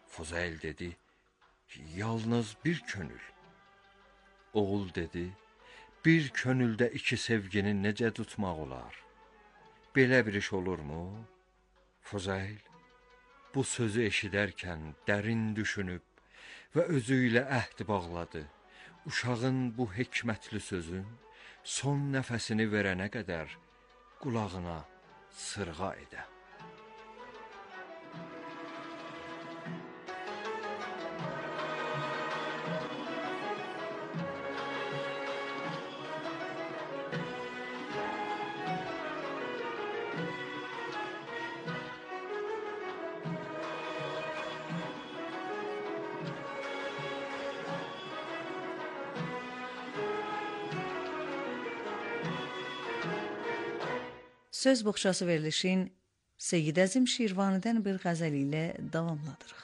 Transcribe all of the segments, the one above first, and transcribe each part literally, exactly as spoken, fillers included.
Fuzayl dedi, yalnız bir könül. Oğul dedi, bir könüldə iki sevgini necə tutmaq olar? Belə bir iş olurmu? Fuzayl bu sözü eşidərkən dərin düşünüb və özü ilə əhd bağladı. Uşağın bu hikmətli sözün son nəfəsini verənə qədər qulağına sırğa edə. Söz boğçası verilişin Seyyid Əzim Şirvanidən bir qəzəl ilə davamladırıq.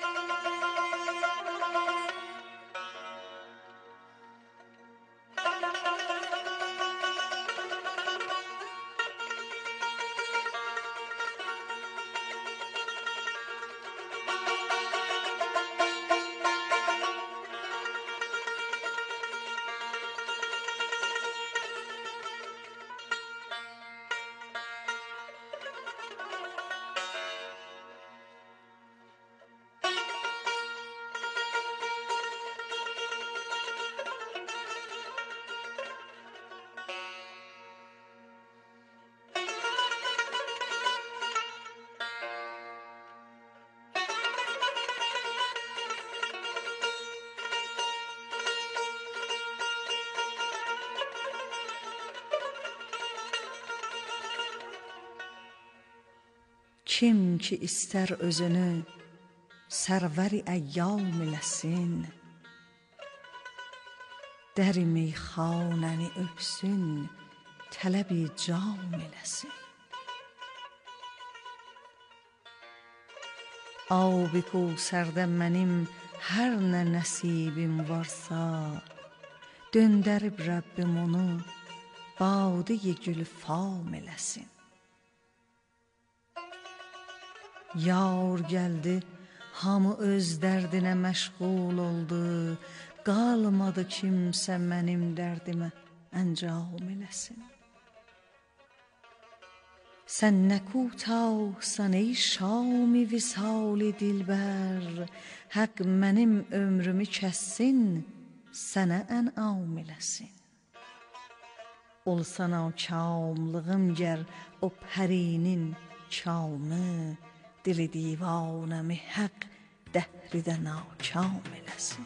Kim ki istər özünü sərvəri əyyam eləsin, dəri meyxanəni öpsün, tələbi cam eləsin. Abi Qövsərdə mənim hər nə nəsibim varsa, döndərib Rəbbim onu badə-i gülfam eləsin. Yar gəldi, hamı öz dərdinə məşğul oldu, qalmadı kimsə mənim dərdimə əncam eləsin. Sən nə kutahsan ey şam-ı visal-i dilbər, Həq mənim ömrümü kəssin, sənə ənam eləsin. Olsan o kamlığım gər o pərinin kamı, Dili divanəmi həq dəhridə nakam eləsin.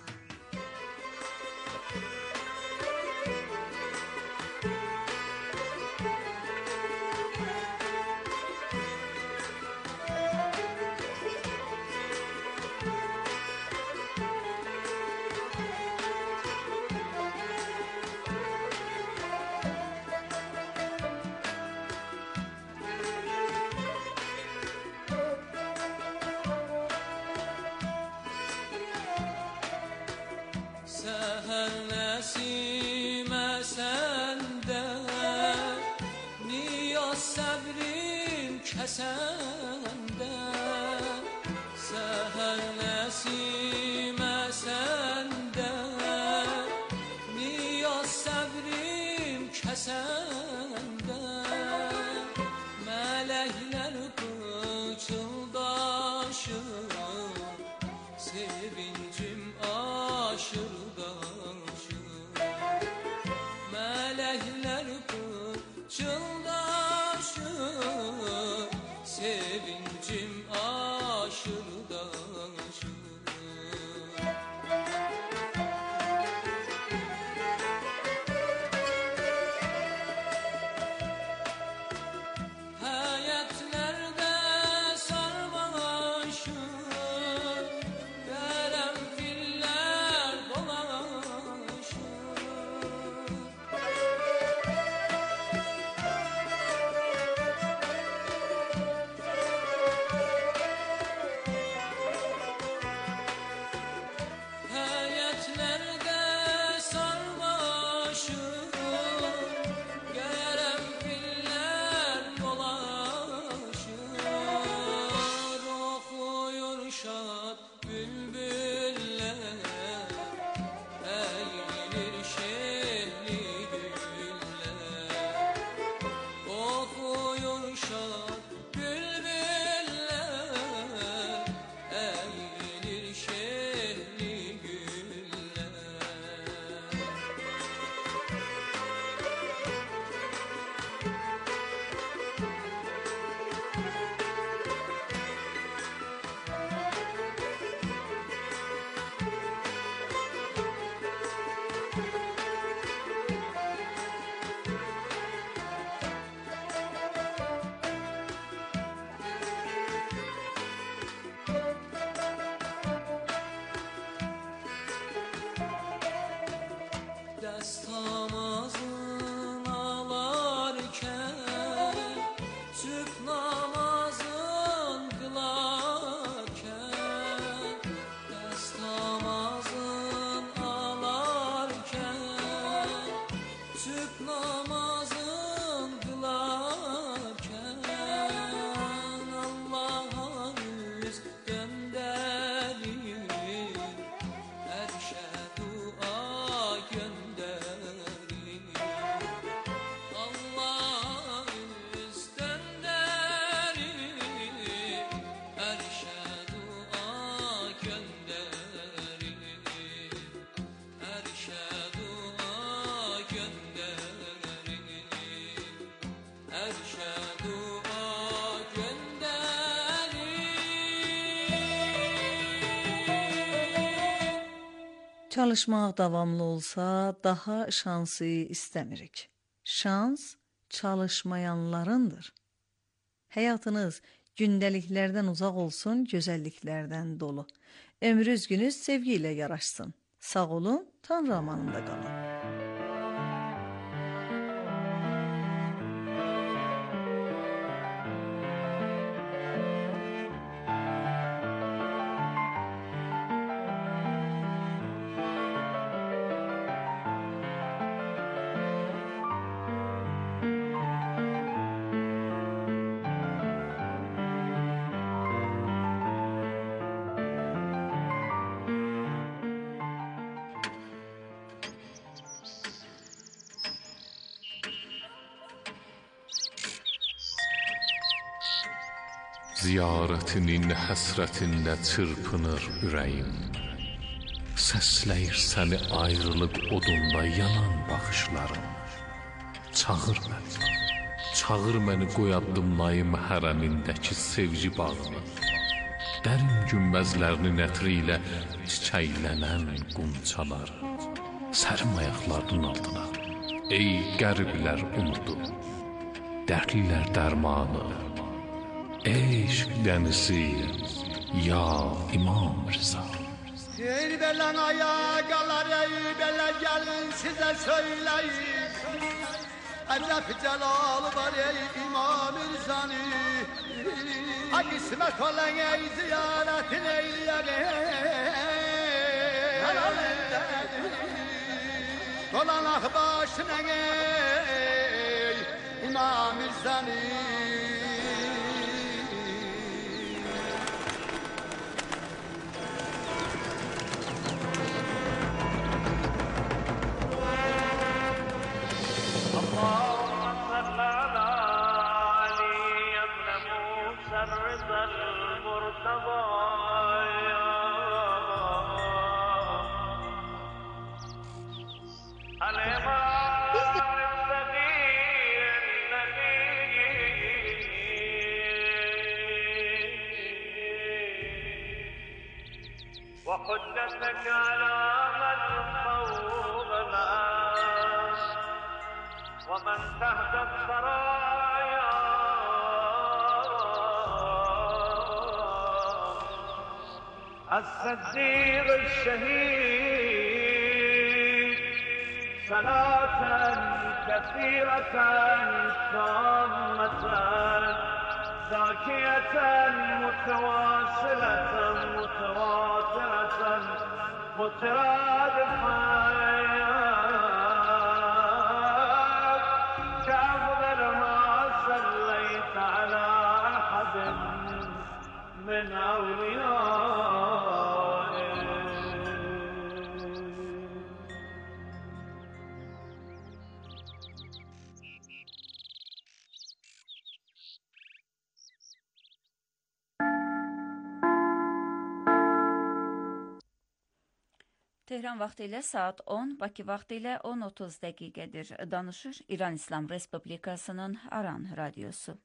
Çalışmaq davamlı olsa daha şansı istəmirik. Şans çalışmayanlarındır. Həyatınız gündəliklərdən uzaq olsun, gözəlliklərdən dolu. Ömrünüz gününüz sevgi ilə yaraşsın. Sağ olun, Tanrı amanında qalın. Ziyarətinin həsrətində çırpınır ürəyim. Səsləyir səni ayrılıb odunda yanan baxışlarım. Çağır məni, çağır məni qoyadımlayım hərəmindəki sevgi bağına. Dərin günbəzlərinin ətri ilə çiçəklənən qunçalar. Sərim ayaqlarının altına, ey qəriblər umudu, dərdlilər dərmanı. Eşq dənizi, ya İmam Rıza. Ey belen ayakalar, ey belen gelin size söyleyeyim. Acep celal var ey İmam Rıza'nın. Ha kısmet olan ey ziyaretin eyleyeyim. Dolanak başına ey İmam Rıza'nın. وحجتك على من فوق الأرض ومن تحت الثرايا الصديق الشهيد صلاة كثيرة تامة زاكية متواصلة متواترة مترادفة كأفضل ما صليت على أحد من أولياء Tehran vaxtı ilə saat on, Bakı vaxtı ilə on otuz dəqiqədir. Danışır İran İslam Respublikasının Aran radiosu.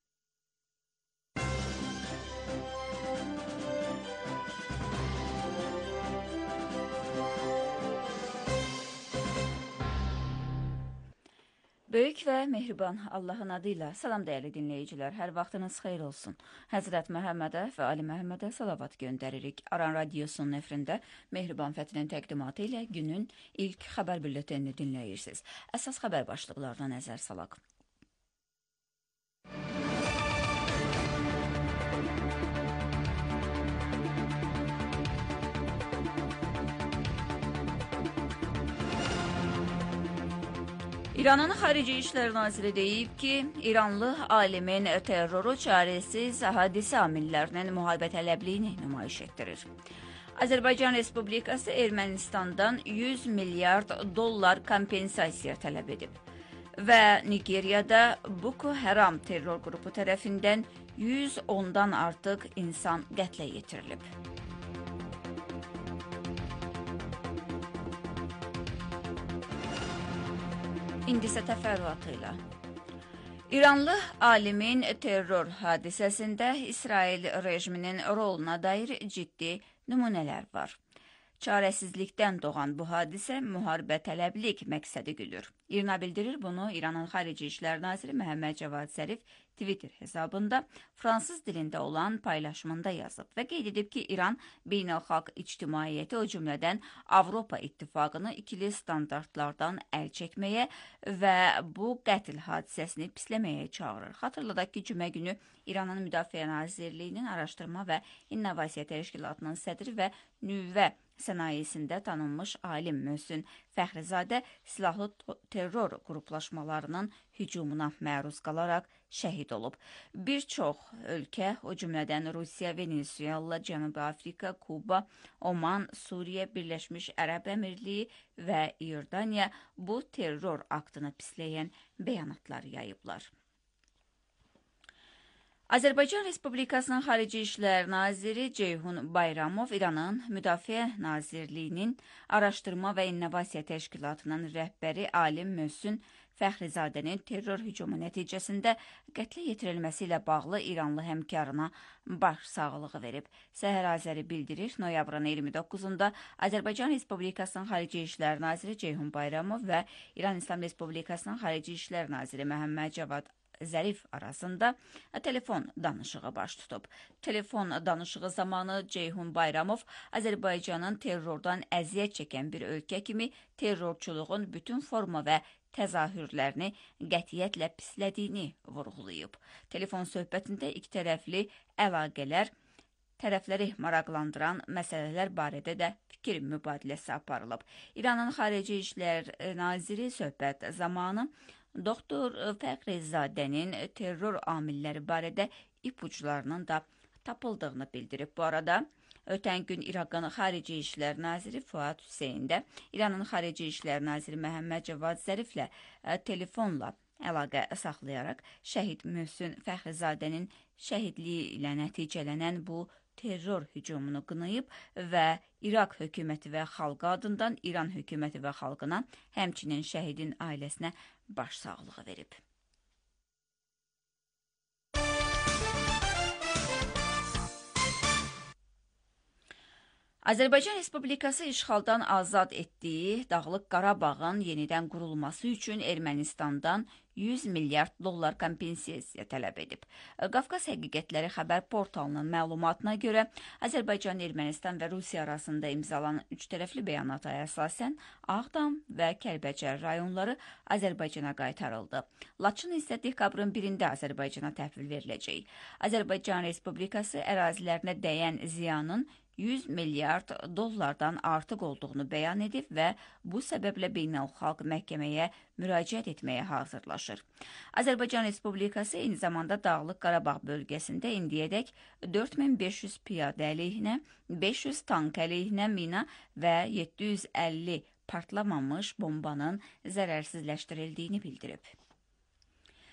Böyük və mehriban Allahın adıyla salam dəyərli dinləyicilər, hər vaxtınız xeyir olsun. Həzrət Məhəmmədə və Ali Məhəmmədə salavat göndəririk. Aran radiosunun nefrində Mehriban Fətinin təqdimatı ilə günün ilk xəbər bülletenini dinləyirsiniz. Əsas xəbər başlıqlarına nəzər salaq. İranın Xarici İşlər Naziri deyib ki, İranlı alimin terroru çarəsiz hadisə amillərinin müharibə tələbliyini nümayiş etdirir. Azərbaycan Respublikası Ermənistandan yüz milyard dollar kompensasiya tələb edib və Nigeriyada Boko Haram terror qrupu tərəfindən yüz ondan artıq insan qətlə yetirilib. İndi isə təfərrüatı ilə. İranlı alimin terror hadisəsində İsrail rejiminin roluna dair ciddi nümunələr var. Çarəsizlikdən doğan bu hadisə müharibə tələblik məqsədi güdür. İRNA bildirir bunu İranın Xarici İşlər Naziri Məhəmməd Cavad Zərif Twitter hesabında fransız dilində olan paylaşımında yazıb və qeyd edib ki, İran beynəlxalq ictimaiyyəti, o cümlədən Avropa İttifaqını ikili standartlardan əl çəkməyə və bu qətl hadisəsini pisləməyə çağırır. Xatırladaq ki, cümə günü İranın Müdafiə Nazirliyinin Araşdırma və İnnovasiya Təşkilatının sədri və nüvə sənayesində tanınmış alim Möhsün Fəxrizadə silahlı terror qruplaşmalarının hücumuna məruz qalaraq şəhid olub. Bir çox ölkə, o cümlədən Rusiya, Venezuela, Cənubi Afrika, Kuba, Oman, Suriya, Birləşmiş Ərəb Əmirliyi və İordaniya bu terror aktını pisləyən bəyanatlar yayıblar. Azərbaycan Respublikasının Xarici İşlər Naziri Ceyhun Bayramov İranın Müdafiə Nazirliyinin Araşdırma və İnnovasiya Təşkilatının rəhbəri alim Möhsün Fəxrizadənin terror hücumu nəticəsində qətlə yetirilməsi ilə bağlı İranlı həmkarına baş sağlığı verib. Səhər Azəri bildirir, noyabrın iyirmi doqquzunda Azərbaycan Respublikasının Xarici İşlər Naziri Ceyhun Bayramov və İran İslam Respublikasının Xarici İşlər Naziri Məhəmməd Cavad Zərif arasında telefon danışığı baş tutub. Telefon danışığı zamanı Ceyhun Bayramov Azərbaycanın terrordan əziyyət çəkən bir ölkə kimi terrorçuluğun bütün forma və təzahürlərini qətiyyətlə pislədiyini vurğulayıb. Telefon söhbətində iki tərəfli əlaqələr, tərəfləri maraqlandıran məsələlər barədə də fikir mübadiləsi aparılıb. İranın Xarici İşlər Naziri söhbət zamanı Doktor Fəxrizadənin terror amilləri barədə ipuçlarının da tapıldığını bildirib. Bu arada, ötən gün İraqın Xarici İşlər Naziri Fuad Hüseyn də İranın Xarici İşlər Naziri Məhəmməd Cavad Zəriflə telefonla əlaqə saxlayaraq şəhid Möhsün Fəxrizadənin şəhidliyi ilə nəticələnən bu terror hücumunu qınayıb və İraq hökuməti və xalqı adından İran hökuməti və xalqına, həmçinin şəhidin ailəsinə baş sağlığı verib. Azərbaycan Respublikası işğaldan azad etdiyi Dağlıq Qarabağın yenidən qurulması üçün Ermənistandan yüz milyard dollar kompensasiya tələb edib. Qafqaz Həqiqətləri xəbər portalının məlumatına görə Azərbaycan, Ermənistan və Rusiya arasında imzalanan üç tərəfli bəyanata əsasən Ağdam və Kəlbəcər rayonları Azərbaycana qaytarıldı. Laçın isə dekabrın birində Azərbaycana təhvil veriləcək. Azərbaycan Respublikası ərazilərinə dəyən ziyanın yüz milyard dollardan artıq olduğunu bəyan edib və bu səbəblə beynəlxalq məhkəməyə müraciət etməyə hazırlaşır. Azərbaycan Respublikası eyni zamanda Dağlıq Qarabağ bölgəsində indiyədək dörd min beş yüz piyadə əleyhinə, beş yüz tank əleyhinə mina və yeddi yüz əlli partlamamış bombanın zərərsizləşdirildiyini bildirib.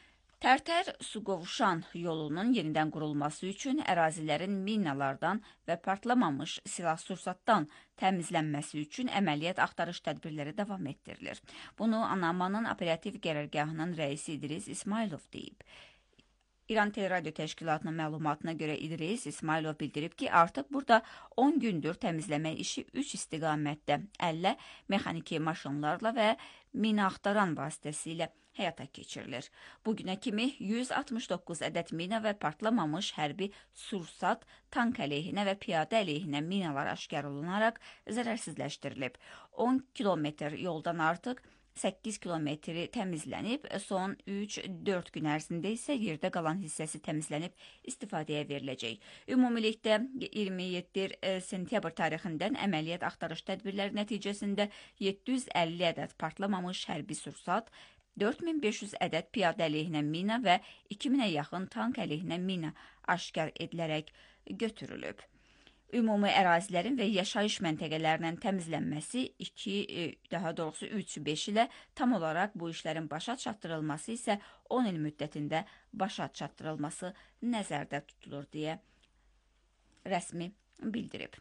Tərtər Suqovuşan yolunun yenidən qurulması üçün ərazilərin minalardan və partlamamış silah-sursatdan təmizlənməsi üçün əməliyyat axtarış tədbirləri davam etdirilir. Bunu ANAMA'nın operativ qərargahının rəisi İdris İsmailov deyib. İran Teleradyo Təşkilatının məlumatına görə İdris İsmailov bildirib ki, artıq burada on gündür təmizləmə işi üç istiqamətdə əllə, mexaniki maşınlarla və mina axtaran vasitəsilə həyata keçirilir. Bugünə kimi yüz altmış doqquz ədəd mina və partlamamış hərbi sursat, tank əleyhinə və piyadə əleyhinə minalar aşkar olunaraq zərərsizləşdirilib. on kilometr yoldan artıq səkkiz kilometri təmizlənib, son üç dörd gün ərzində isə yerdə qalan hissəsi təmizlənib istifadəyə veriləcək. Ümumilikdə iyirmi yeddi sentyabr tarixindən əməliyyat axtarış tədbirləri nəticəsində yeddi yüz əlli ədəd partlamamış hərbi sursat, dörd min beş yüz ədəd piyadə əleyhinə mina və iki minə yaxın tank əleyhinə mina aşkar edilərək götürülüb. Ümumi ərazilərin və yaşayış məntəqələrinin təmizlənməsi iki, daha doğrusu üç beş ilə tam olaraq bu işlərin başa çatdırılması isə on il müddətində başa çatdırılması nəzərdə tutulur deyə rəsmi bildirib.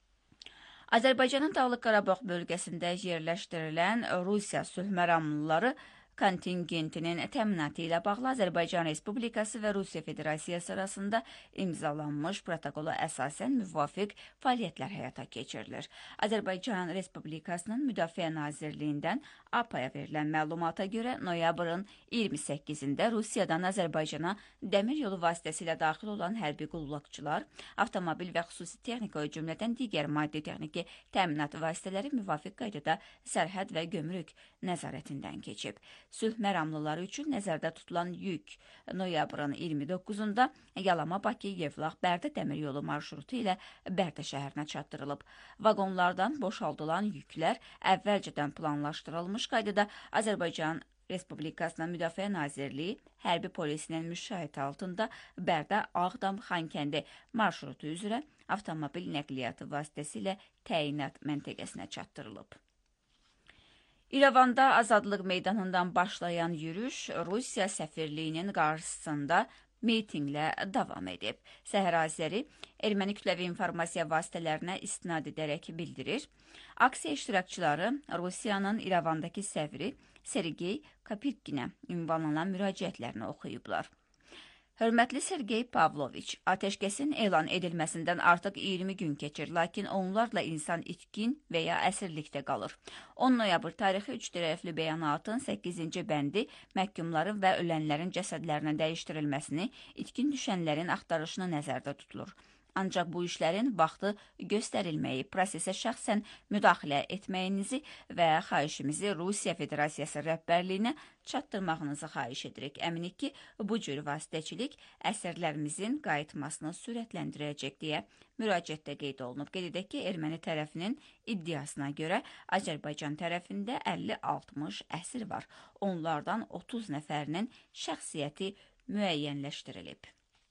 Azərbaycanın Dağlıq Qarabağ bölgəsində yerləşdirilən Rusiya sülhməramlıları kontingentinin təminatı ilə bağlı Azərbaycan Respublikası və Rusiya Federasiyası arasında imzalanmış protokola əsasən müvafiq fəaliyyətlər həyata keçirilir. Azərbaycan Respublikasının Müdafiə Nazirliyindən A P A-ya verilən məlumata görə noyabrın iyirmi səkkizində Rusiyadan Azərbaycana dəmir yolu vasitəsilə daxil olan hərbi qulluqçular, avtomobil və xüsusi texnika o cümlədən digər maddi texniki təminat vasitələri müvafiq qaydada sərhəd və gömrük nəzarətindən keçib. Sülh məramlıları üçün nəzərdə tutulan yük noyabrın iyirmi doqquzunda Yalama-Bakı-Yevlax-Bərdə dəmir yolu marşrutu ilə Bərdə şəhərinə çatdırılıb. Vaqonlardan boşaldılan yüklər əvvəlcədən planlaşdırılmış qaydada Azərbaycan Respublikasının Müdafiə Nazirliyi hərbi polisinin müşahidə altında Bərdə, Ağdam, Xankəndi marşrutu üzrə avtomobil nəqliyyatı vasitəsilə təyinat məntəqəsinə çatdırılıb. İrəvanda Azadlıq meydanından başlayan yürüyüş Rusiya səfirliyinin qarşısında mitinqlə davam edib. Səhər azəri erməni kütləvi informasiya vasitələrinə istinad edərək bildirir. Aksiya iştirakçıları Rusiyanın İrəvandakı səfiri Sergey Kapitkinə ünvanlanan müraciətlərini oxuyublar. Hörmətli Sergey Pavloviç, atəşkəsin elan edilməsindən artıq iyirmi gün keçir, lakin onlarla insan itkin və ya əsirlikdə qalır. on noyabr tarixi üç tərəfli bəyanatın səkkizinci bəndi məhkumların və ölənlərin cəsədlərinin dəyişdirilməsini, itkin düşənlərin axtarışını nəzərdə tutulur. Ancaq bu işlərin vaxtı göstərilməyi, prosesə şəxsən müdaxilə etməyinizi və xahişimizi Rusiya Federasiyası rəhbərliyinə çatdırmağınızı xahiş edirik. Əminik ki, bu cür vasitəçilik əsərlərimizin qayıtmasını sürətləndirəcək deyə müraciətdə qeyd olunub. Qeyd edək ki, erməni tərəfinin iddiasına görə Azərbaycan tərəfində əlli altmış əsir var. Onlardan otuz nəfərinin şəxsiyyəti müəyyənləşdirilib.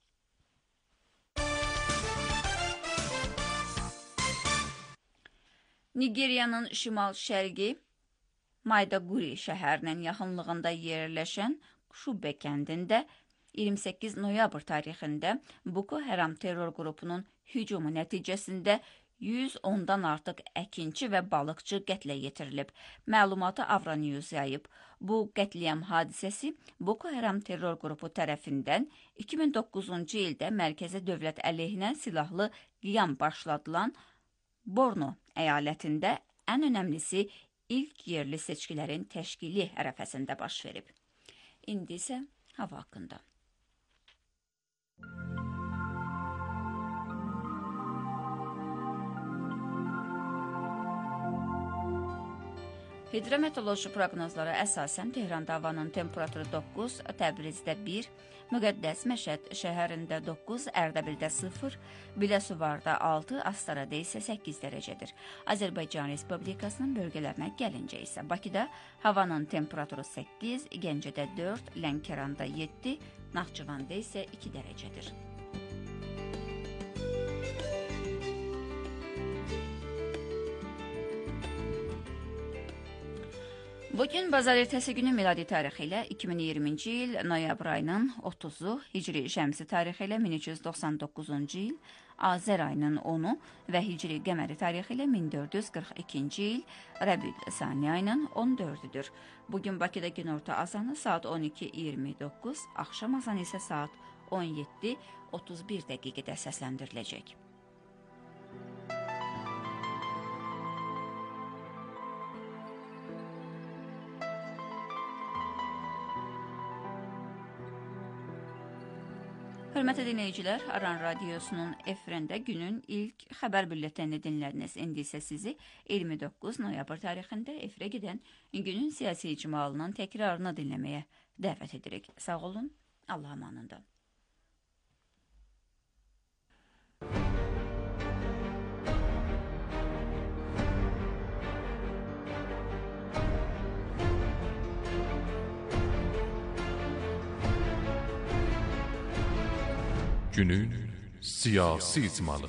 Nigeriyanın şimal-şərqi Maydaguri şəhərinin yaxınlığında yerləşən Şubə kəndində iyirmi səkkiz noyabr tarixində Boko Haram terror qrupunun hücumu nəticəsində yüz ondan artıq əkinçi və balıqçı qətlə yetirilib. Məlumatı Avranews yayıb. Bu qətliyam hadisəsi Boko Haram terror qrupu tərəfindən iki min doqquzuncu ildə mərkəzi dövlət əleyhinə silahlı qiyam başladılan Borno əyalətində ən önəmlisi ilk yerli seçkilərin təşkili ərəfəsində baş verib. İndi isə hava haqqında. Hidrometeoroloji proqnozlara əsasən Tehranda havanın temperaturu doqquz, Təbrizdə bir, Müqəddəs Məşəd şəhərində doqquz, Ərdəbildə sıfır, Biləsuvarda altı, Astarada isə səkkiz dərəcədir. Azərbaycan Respublikasının bölgələrinə gəlincə isə Bakıda havanın temperaturu səkkiz, Gəncədə dörd, Lənkəranda yeddi, Naxçıvanda isə iki dərəcədir. Bugün bazar ertəsi günü miladi tarixi ilə iki min iyirminci il noyabr ayının otuzu, hicri şəmsi tarixi ilə min üç yüz doxsan doqquzuncu il, Azər ayının onu və hicri qəməri tarixi ilə min dörd yüz qırx ikinci il, Rəbiül Sani ayının on dördüdür. Bugün Bakıda günorta azanı saat on iki iyirmi doqquz, axşam azanı isə saat on yeddi otuz bir dəqiqədə səsləndiriləcək. Hörmətli dinləyicilər, Aran Radiosunun efirində günün ilk xəbər bülletenini dinlədiniz. İndi isə sizi iyirmi doqquz noyabr tarixində efirə gedən günün siyasi icmalının təkrarını dinləməyə dəvət edirik. Sağ olun, Allah amanında. Günün siyasi icmalı.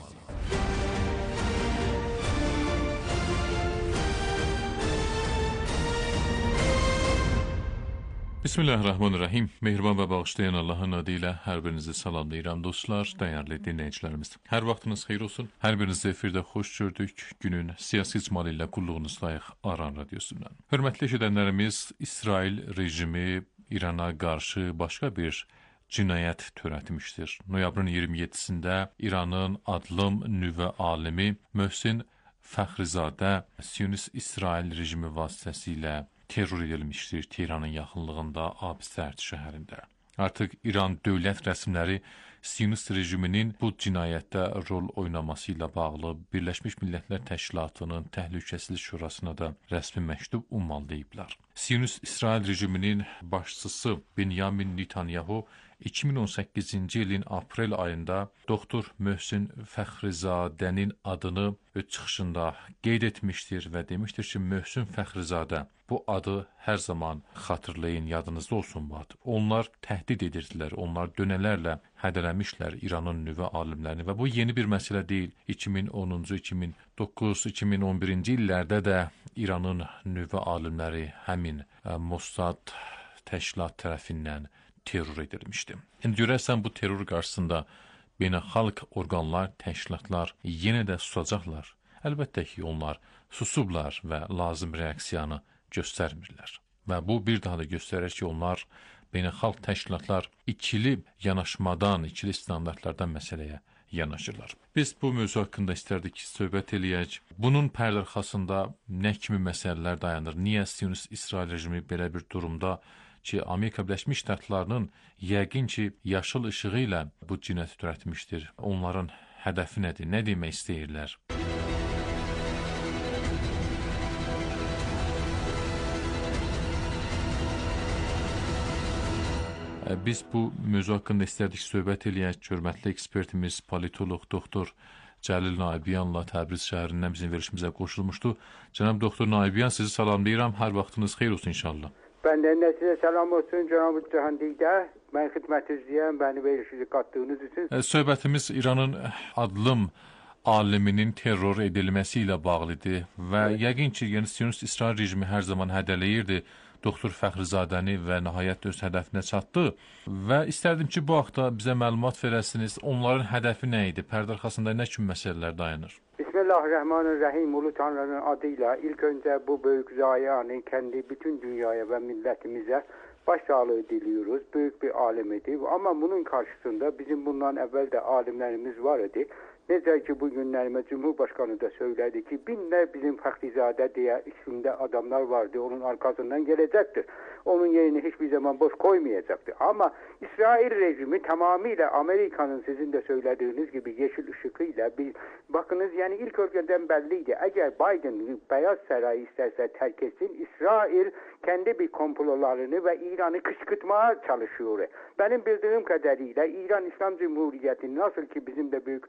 Bismillahirrahmanirrahim. Mehriban və bağışlayan Allahın adı ilə hər birinizi salamlayıram dostlar, dəyərli dinləyicilərimiz. Hər vaxtınız xeyir olsun. Hər birinizi efirdə xoş gördük. Günün siyasi icmalı ilə qulluğunuzdayıq Aran Radiosundan. Hörmətli eşidənlərimiz, İsrail rejimi İrana qarşı başqa bir cinayət törətmişdir. Noyabrın iyirmi yeddisində İranın adlım nüvə alimi Möhsin Fəxrizadə Siyonist İsrail rejimi vasitəsilə terror edilmişdir Tehranın yaxınlığında Absərt şəhərində. Artıq İran dövlət rəsmiləri Siyonist rejiminin bu cinayətdə rol oynaması ilə bağlı Birləşmiş Millətlər Təşkilatının Təhlükəsizlik Şurasına da rəsmi məktub ünvanlayıblar. Siyonist İsrail rejiminin başçısı Benyamin Netanyahu iki min on səkkizinci ilin aprel ayında doktor Möhsin Fəxrizadənin adını öz çıxışında qeyd etmişdir və demişdir ki, Möhsin Fəxrizadə, bu adı hər zaman xatırlayın, yadınızda olsun bu adı. Onlar təhdid edirdilər, onlar dönələrlə hədələmişlər İranın nüvə alimlərini və bu yeni bir məsələ deyil. iki min onuncu, iki min doqquz, iki min on birinci illərdə də İranın nüvə alimləri həmin Mossad təşkilat tərəfindən terror edilmişdi. İndi görərsən bu terror qarşısında beynəlxalq orqanlar, təşkilatlar yenə də susacaqlar. Əlbəttə ki, onlar susublar və lazım reaksiyanı göstərmirlər. Və bu bir daha da göstərir ki, onlar beynəlxalq təşkilatlar ikili yanaşmadan, ikili standartlardan məsələyə yanaşırlar. Biz bu mövzu haqqında istərdik ki, söhbət eləyək. Bunun pərdəarxasında nə kimi məsələlər dayanır? Niyə Siyonist İsrail rejimi belə bir durumda ki, Amerika Birləşmiş Ştatlarının yəqin ki, yaşıl işığı ilə bu cinayəti törətmişdir. Onların hədəfi nədir? Nə demək istəyirlər? Biz bu mövzu haqqında istərdik söhbət eləyək. Hörmətli ekspertimiz, politoloq, doktor Cəlil Naibiyanla Təbriz şəhərindən bizim verilişimizə qoşulmuşdu. Cənab doktor Naibiyan, sizi salamlayıram. Hər vaxtınız xeyir olsun inşallah. Bəndən də sizə salam olsun, Cənab-ı Cəhandikdə. Mən xidmətinizliyəm, bəni verilişinizi qatdığınız üçün. Söhbətimiz İranın adlım aliminin terror edilməsi ilə bağlıdır və evet. Yəqin ki, yəni Siyonist İsrail rejimi hər zaman hədələyirdi doktor Fəxrizadəni və nəhayət öz hədəfinə çatdı və istərdim ki, bu haqda bizə məlumat verəsiniz. Onların hədəfi nə idi? Pərdəarxasında nə kimi məsələlər dayanır? Bismillahirrahmanirrahim. Ulu Tanrı'nın adıyla ilk önce bu büyük zayianı kendi bütün dünyaya ve milletimize başsağlığı diliyoruz. Büyük bir alim idi. Ama bunun karşısında bizim bundan evvel de alimlerimiz var idi. Necə ki, bu günlərime Cumhurbaşkanı da söyledi ki, binler bizim Fəxrizadə diye içinde adamlar vardı. Onun arkasından gelecektir. Onun yerini hiçbir zaman boş koymayacaktır. Ama İsrail rejimi tamamıyla Amerika'nın sizin de söylediğiniz gibi yeşil ışıkıyla bir bakınız yani ilk önceden belliydi. Eğer Biden Beyaz Sarayı isterse terk etsin, İsrail kendi bir komplolarını ve İran'ı kışkırtmaya çalışıyor. Benim bildiğim kadarıyla İran İslam Cumhuriyeti nasıl ki bizim de büyüklerimiz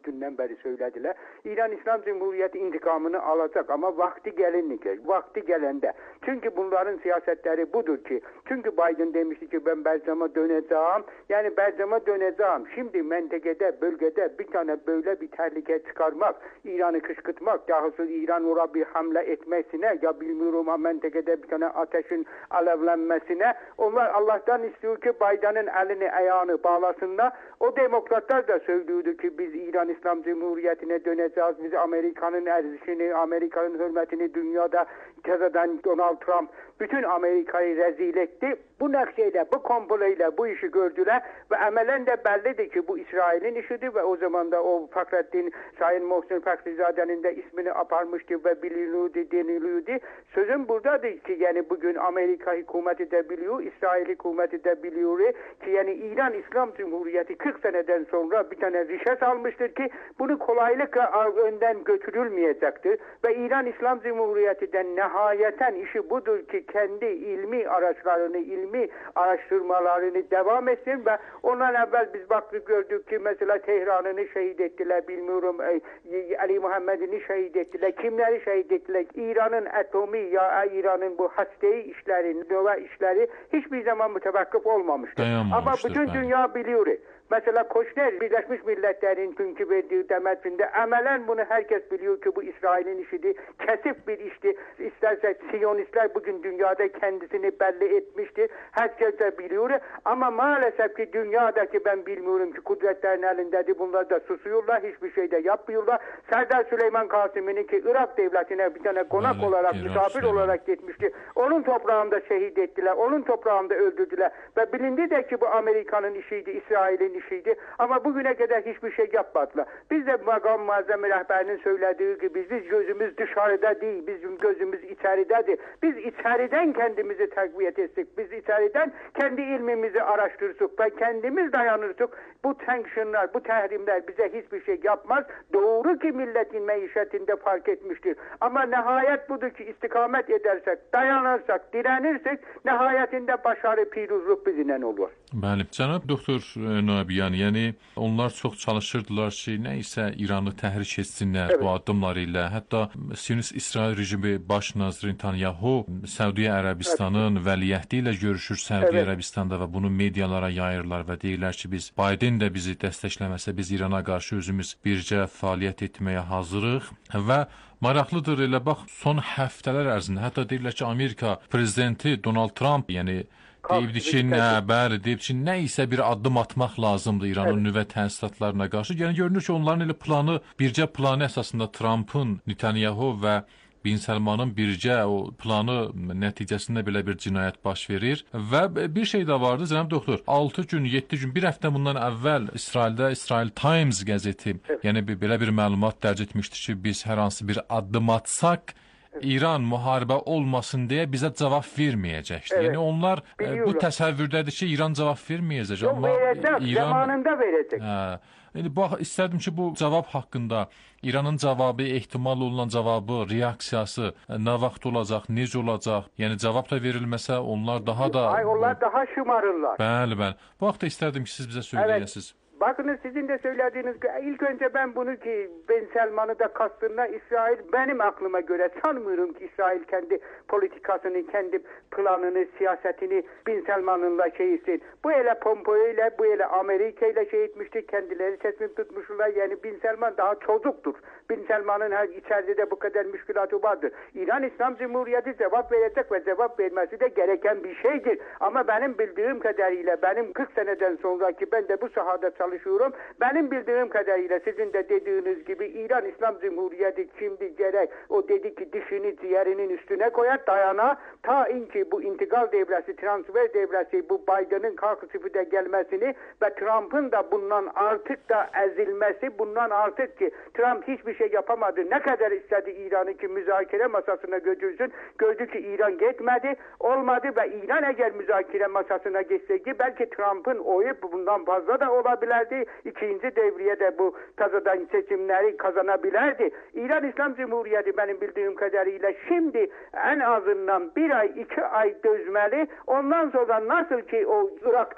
gündən bəri söylədilər. İran İslam Cumhuriyyəti intikamını alacaq, amma vakti gelinlikə, vakti gələndə. Çünki bunların siyasetləri budur ki, çünki Biden demişti ki ben Bərzama döneceğim, yani Bərzama döneceğim. Şimdi mentekede, bölgede bir tane böyle bir tehlike çıkarmak, İran'ı kışkırtmak, yahut İran oraya bir hamle etmesine, ya bilmiyorum ama mentekede bir tane ateşin alevlenmesine, onlar Allah'tan istiyor ki Biden'ın elini ayağını bağlasınlar. O demokratlar da söylüyordu ki biz İran İslam Cumhuriyeti'ne döneceğiz, biz Amerika'nın erzişini, Amerika'nın hürmetini dünyada tezadan Donald Trump bütün Amerika'yı rezil etti. Bu nakşeyle, bu komployla bu işi gördüler ve emelen de bellidir ki bu İsrail'in işidir ve o zaman da o Fakrettin, Sayın Muhsin Fakhrizade'nin de ismini aparmıştı ve biliniyordu, deniliyordu. Sözüm buradadır ki yani bugün Amerika hükümeti de biliyor, İsrail hükümeti de biliyor ki yani İran İslam Cumhuriyeti kırk seneden sonra bir tane rişe salmıştır ki bunu kolaylıkla önden götürülmeyecektir ve İran İslam Cumhuriyeti'den nihayeten işi budur ki kendi ilmi araçlarını, ilmi araştırmalarını devam etsin ve ondan evvel biz baktık gördük ki mesela Tehran'ını şehit ettiler, bilmiyorum Ali Muhammed'ini şehit ettiler, kimleri şehit ettiler. İran'ın atomi ya İran'ın bu hastayı işleri, növe işleri hiçbir zaman mütevakkıf olmamıştır. Ama bütün ben. dünya biliyor. Mesela Koçner, Birleşmiş Milletler'in çünkü verdiği demetinde emelen bunu herkes biliyor ki bu İsrail'in işidir. Kesif bir işti. İsterse Siyonistler bugün dünyada kendisini belli etmişti. Herkes de biliyor. Ama maalesef ki dünyadaki ben bilmiyorum ki kudretlerin elindedir. Bunlar da susuyorlar. Hiçbir şey de yapmıyorlar. Serdar Süleyman Kasım'ın ki Irak devletine bir tane konak Öyle, olarak, İran misafir Süleyman. olarak gitmişti. Onun toprağında şehit ettiler. Onun toprağında öldürdüler. Ve bilindi de ki bu Amerika'nın işiydi, İsrail'in işiydi ama bugüne kadar hiçbir şey yapmadılar. Biz de makam malzeme rehberinin söylediği gibi biz gözümüz dışarıda değil, bizim gözümüz içeridedir. Biz içeriden kendimizi takviye etsek, biz içeriden kendi ilmimizi araştırsak ve kendimiz dayanırsak bu sanctionlar, bu tahrimler bize hiçbir şey yapmaz. Doğru ki milletin meişetinde fark etmiştir. Ama nihayet budur ki istikamet edersek, dayanırsak, direnirsek nihayetinde başarı, piruzluk bizimle olur. Bəli, cənab doktor Nabiyan, yəni onlar çox çalışırdılar ki, nə isə İranı təhrik etsinlər evet. bu addımları ilə. Hətta Siyonist İsrail rejimi baş naziri Netanyahu Səudiyyə Ərəbistanın evet. vəliəhdi ilə görüşür Səudiyyə evet. Ərəbistanda və bunu medialara yayırlar və deyirlər ki, biz Biden də bizi dəstəkləməsə biz İrana qarşı özümüz bircə fəaliyyət etməyə hazırıq və maraqlıdır elə bax son həftələr ərzində hətta deyirlər ki, Amerika prezidenti Donald Trump, yəni deyibdi ki, nə, bəli, deyib ki, nə isə bir addım atmaq lazımdır İranın evet. nüvə təsisatlarına qarşı. Yəni görünür ki, onların elə planı, bircə planı əsasında Trump'ın, Netanyahu və Bin Səlmanın bircə o planı nəticəsində belə bir cinayət baş verir. Və bir şey də vardı, cənab doktor, altı gün, yeddi gün, bir həftə bundan əvvəl İsraildə İsrail Times qəzeti, evet. yəni belə bir məlumat dərc etmişdi ki, biz hər hansı bir addım atsaq, İran müharibə olmasın deyə bizə cavab verməyəcəkdir. Evet. Yəni onlar Biliyorlar. bu təsəvvürdədir ki, İran cavab verməyəcək. Yox, amma verəcək, İran zamanında verəcək. Hə. Yəni bax istərdim ki, bu cavab haqqında İranın cavabı, ehtimal olunan cavabı, reaksiyası nə vaxt olacaq, necə olacaq? Yəni cavab da verilməsə onlar daha da Ay onlar daha şımarırlar. Bəli, bəli. Bu vaxtda istərdim ki, siz bizə söyləyəsiniz. Evet. Bakınız sizin de söylediğiniz ilk önce ben bunu ki Ben Selman'ı da kastığında İsrail benim aklıma göre sanmıyorum ki İsrail kendi politikasını, kendi planını, siyasetini Bin Selman'ınla şey etsin. Bu ele Pompeo ile, bu ele Amerika ile şey etmişti. Kendileri sesini tutmuşlar. Yani Bin Selman daha çocuktur. Bin Selman'ın her içeride de bu kadar müşkülatı vardır. İran İslam Cumhuriyeti cevap verecek ve cevap vermesi de gereken bir şeydir. Ama benim bildiğim kadarıyla benim kırk seneden sonraki ben de bu sahada çalışıyorum. Benim bildiğim kadarıyla sizin de dediğiniz gibi İran İslam Cumhuriyeti şimdi gerek o dedi ki dişini ciğerinin üstüne koyar dayana ta inki bu intikal devresi, transfer devresi bu Biden'ın kalkıp da gelmesini ve Trump'ın da bundan artık da ezilmesi, bundan artık ki Trump hiçbir şey yapamadı. Ne kadar istedi İran'ı ki müzakere masasına götürsün. Gördü ki İran gitmedi. Olmadı ve İran eğer müzakere masasına geçseydi belki Trump'ın oyu bundan fazla da olabilirdi. İkinci devriye de bu tazadan seçimleri kazanabilirdi. İran İslam Cumhuriyeti benim bildiğim kadarıyla şimdi en azından bir ay iki ay dözmeli. Ondan sonra nasıl ki o Irak'ta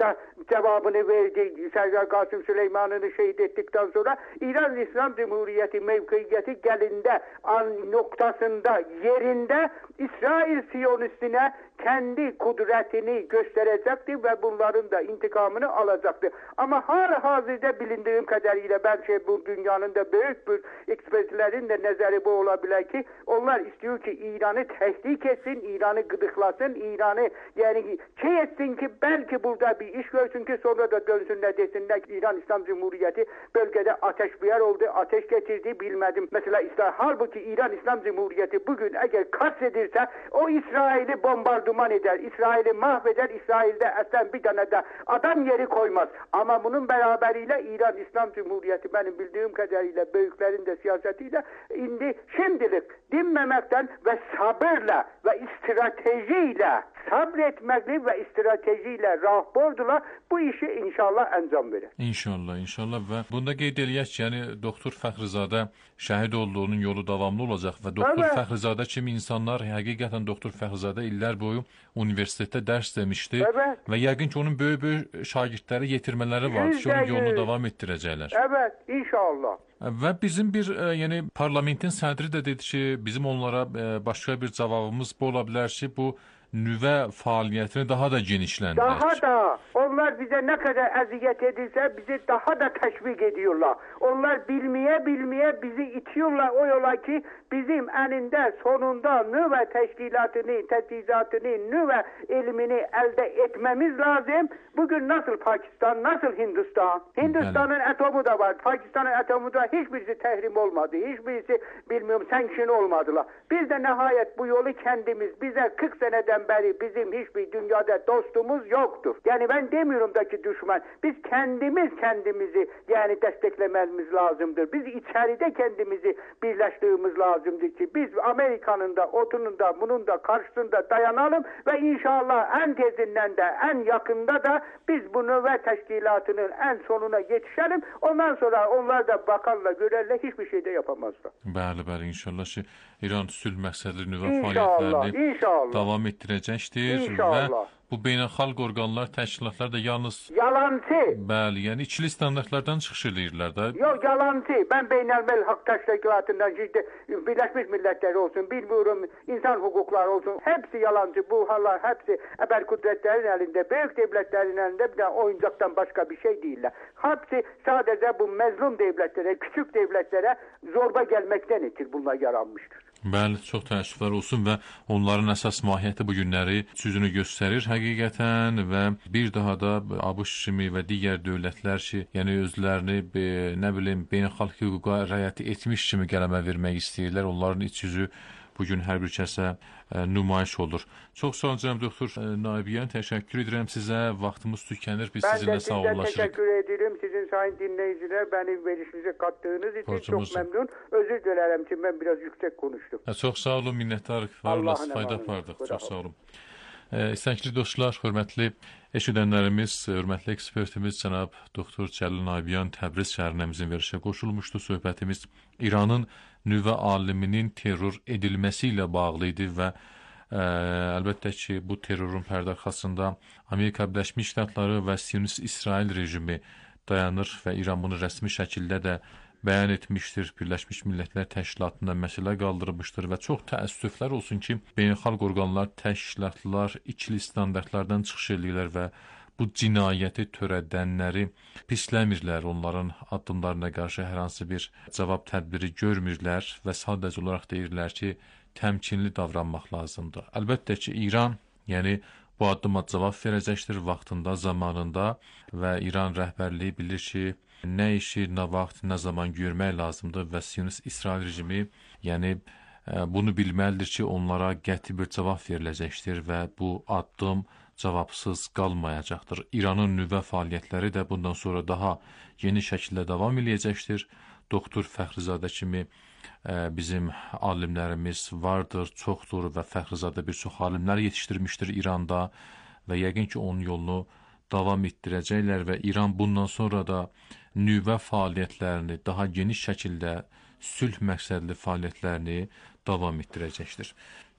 cevabını verdi. Serdar Kasım Süleyman'ını şehit ettikten sonra İran İslam Cumhuriyeti mevkiyeti gelinde an noktasında yerinde İsrail Siyonistine kendi kudretini gösterecekti ve bunların da intikamını alacaktı. Ama hala hazırda bilindiğim kadarıyla belki bu dünyanın da büyük bir ekspertlerin de nezarı bu olabilir ki onlar istiyor ki İran'ı tehdit etsin, İran'ı gıdıklasın, İran'ı yani şey etsin ki belki burada bir iş görsün ki sonra da dönsünler desinler ki İran İslam Cumhuriyeti bölgede ateş bir yer oldu, ateş getirdi bilmedim. Mesela İsrail, halbuki İran İslam Cumhuriyeti bugün eğer kastedilse o İsrail'i bombardıman eder, İsrail'i mahveder, İsrail'de esen bir tane de adam yeri koymaz. Ama bunun beraberiyle İran İslam Cumhuriyeti benim bildiğim kadarıyla büyüklerin de siyasetiyle indi şimdilik dinmemekten ve sabırla ve stratejiyle sabretmekle ve stratejiyle rahbordula bu işi inşallah anlam verir. İnşallah, inşallah və bunda qeyd eləyək ki, yəni doktor Fəxrizadə şəhid olduğunun yolu davamlı olacaq və doktor Evet. Fəxrizadə kimi insanlar həqiqətən doktor Fəxrizadə illər boyu universitetdə dərs demişdi Evet. və yəqin ki, onun böyük-böyük şagirdləri yetirmələri var ki, onun yolunu davam etdirəcəklər. Evet, inşallah. Və bizim bir e, yəni parlamentin sədri də dedi ki, bizim onlara e, başqa bir cavabımız bu ola bilər ki, bu nüvə fəaliyyətini daha da genişləndirək. Daha da onlar bize ne kadar eziyet edilse bizi daha da teşvik ediyorlar. Onlar bilmeye bilmeye bizi itiyorlar o yola ki bizim eninde sonunda nüve teşkilatını, teçhizatını, nüve ilmini elde etmemiz lazım. Bugün nasıl Pakistan, nasıl Hindistan? Hindistan'ın atomu da var. Pakistan'ın atomu da hiçbirisi tehrim olmadı. Hiçbirisi bilmiyorum sanksiyon olmadılar. Biz de nihayet bu yolu kendimiz, bize kırk seneden beri bizim hiçbir dünyada dostumuz yoktur. Yani ben demiyorum da ki düşman. Biz kendimiz kendimizi yani desteklememiz lazımdır. Biz içeride kendimizi birleştirmemiz lazımdır ki biz Amerika'nın da otunun da bunun da karşısında dayanalım ve inşallah en tezinden de en yakında da biz bu nüve teşkilatının en sonuna yetişelim. Ondan sonra onlar da bakarlar, görerler, hiçbir şey de yapamazlar. Bəli, bəli, inşallah ki, İran sülh məqsədli nüvə İnşallah, fəaliyyətlərini inşallah. davam etdirəcəkdir İnşallah. və bu beynəlxalq orqanlar, təşkilatlar da yalnız Yalancı. bəli, yəni ikili standartlardan çıxış edirlər də. Yok yalancı. Ben Beynelmel Hak Teşkilatı'ndan işte Birleşmiş Milletler olsun, bilmiyorum insan hukukları olsun. Hepsi yalancı. Bu hallar hepsi eber kudretlerin elinde, büyük devletlerin elinde bir de oyuncaktan başka bir şey değiller. Hepsi sadece bu mezlum devletlere, küçük devletlere zorba gelmekten için bunlar yaranmıştır. Bəli, çox təəssüflər olsun və onların əsas mahiyyəti bu günləri süzünü göstərir həqiqətən və bir daha da ABŞ kimi və digər dövlətlər ki, yəni özlərini e, nə bilim beynəlxalq hüquqa riayət etmiş kimi qələmə vermək istəyirlər. Onların iç yüzü bu gün hər bir kəsə e, nümayiş olur. Çox sağ olun cənab doktor e, Naibiyan, təşəkkür edirəm sizə. Vaxtımız tükənir. Biz Ben sizinlə de sizden sağollaşırıq. teşekkür ederim. Sizin sayın dinleyiciler beni verişinize kattığınız için Borcumuz. çok memnun. Özür dilerim ki ben biraz yüksek konuştum. Hə, çox sağ olun, minnətdarıq. Var Allahın olasınız, fayda əmanəti. apardıq. Xuda Çox sağ olun. E, İstəkli dostlar, hörmətli eşidənlərimiz, hörmətli ekspertimiz cənab doktor Cəlil Naibiyan Təbriz şəhərindən bizim verişə qoşulmuşdu. Söhbətimiz İranın nüvə aliminin terror edilməsi ilə bağlı idi və ə, əlbəttə ki, bu terrorun pərdəarxasında Amerika Birləşmiş Ştatları və Siyonist İsrail rejimi dayanır və İran bunu rəsmi şəkildə də bəyan etmişdir. Birləşmiş Millətlər Təşkilatında məsələ qaldırmışdır və çox təəssüflər olsun ki, beynəlxalq orqanlar, təşkilatlar ikili standartlardan çıxış edirlər və bu cinayəti törədənləri pisləmirlər, onların addımlarına qarşı hər hansı bir cavab tədbiri görmürlər və sadəcə olaraq deyirlər ki, təmkinli davranmaq lazımdır. Əlbəttə ki, İran, yəni bu addıma cavab verəcəkdir vaxtında, zamanında və İran rəhbərliyi bilir ki, nə işi, nə vaxt, nə zaman görmək lazımdır və Siyonist İsrail rejimi, yəni bunu bilməlidir ki, onlara qəti bir cavab veriləcəkdir və bu addım cavabsız qalmayacaqdır. İranın nüvə fəaliyyətləri də bundan sonra daha yeni şəkildə davam eləyəcəkdir. Doktor Fəxrizadə kimi ə, bizim alimlərimiz vardır, çoxdur və Fəxrizadə bir çox alimlər yetişdirmişdir İranda və yəqin ki, onun yolunu davam etdirəcəklər və İran bundan sonra da nüvə fəaliyyətlərini daha geniş şəkildə sülh məqsədli fəaliyyətlərini davam etdirəcəkdir.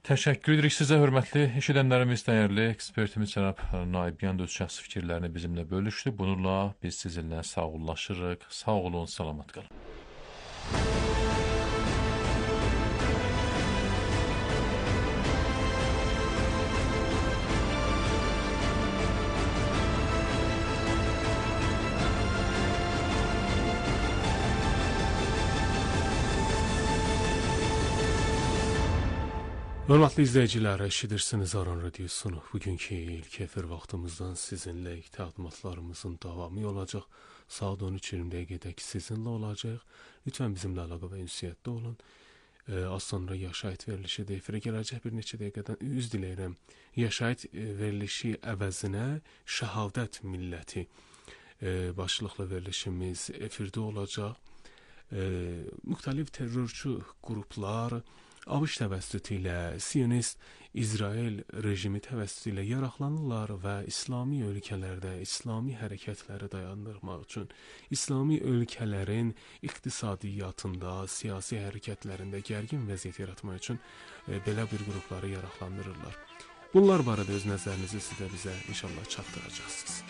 Təşəkkür edirik sizə, hörmətli eşidənlərimiz, dəyərli ekspertimiz cənab Naibyan da öz şəxsi fikirlərini bizimlə bölüşdü. Bununla biz sizinlə sağollaşırıq. Sağ olun, salamat qalın. Hörmətli izləyicilər, eşidirsiniz Aran Radiosunu. Bugünkü ilk efir vaxtımızdan sizinlə təqdimatlarımızın davamı olacaq. Saat on üç iyirmi dəqiqədəki sizinlə olacaq. Lütfən bizimlə əlaqə və ünsiyyətdə olun. E, az sonra yaşayət verilişi də efirə gələcək. Bir neçə dəqiqədən üz diləyirəm. Yaşayət verilişi əvəzinə şəhadət milləti e, başlıqlı verilişimiz efirdə olacaq. E, müxtəlif terrorçu qruplar ABŞ təvəssütü ilə, Siyonist İsrail rejimi təvəssütü ilə yaraqlanırlar və İslami ölkələrdə İslami hərəkətləri dayandırmaq üçün, İslami ölkələrin iqtisadiyyatında, siyasi hərəkətlərində gərgin vəziyyət yaratmaq üçün e, belə bir qrupları yaraqlandırırlar. Bunlar barədə öz nəzərinizi siz də bizə inşallah çatdıracaqsınız.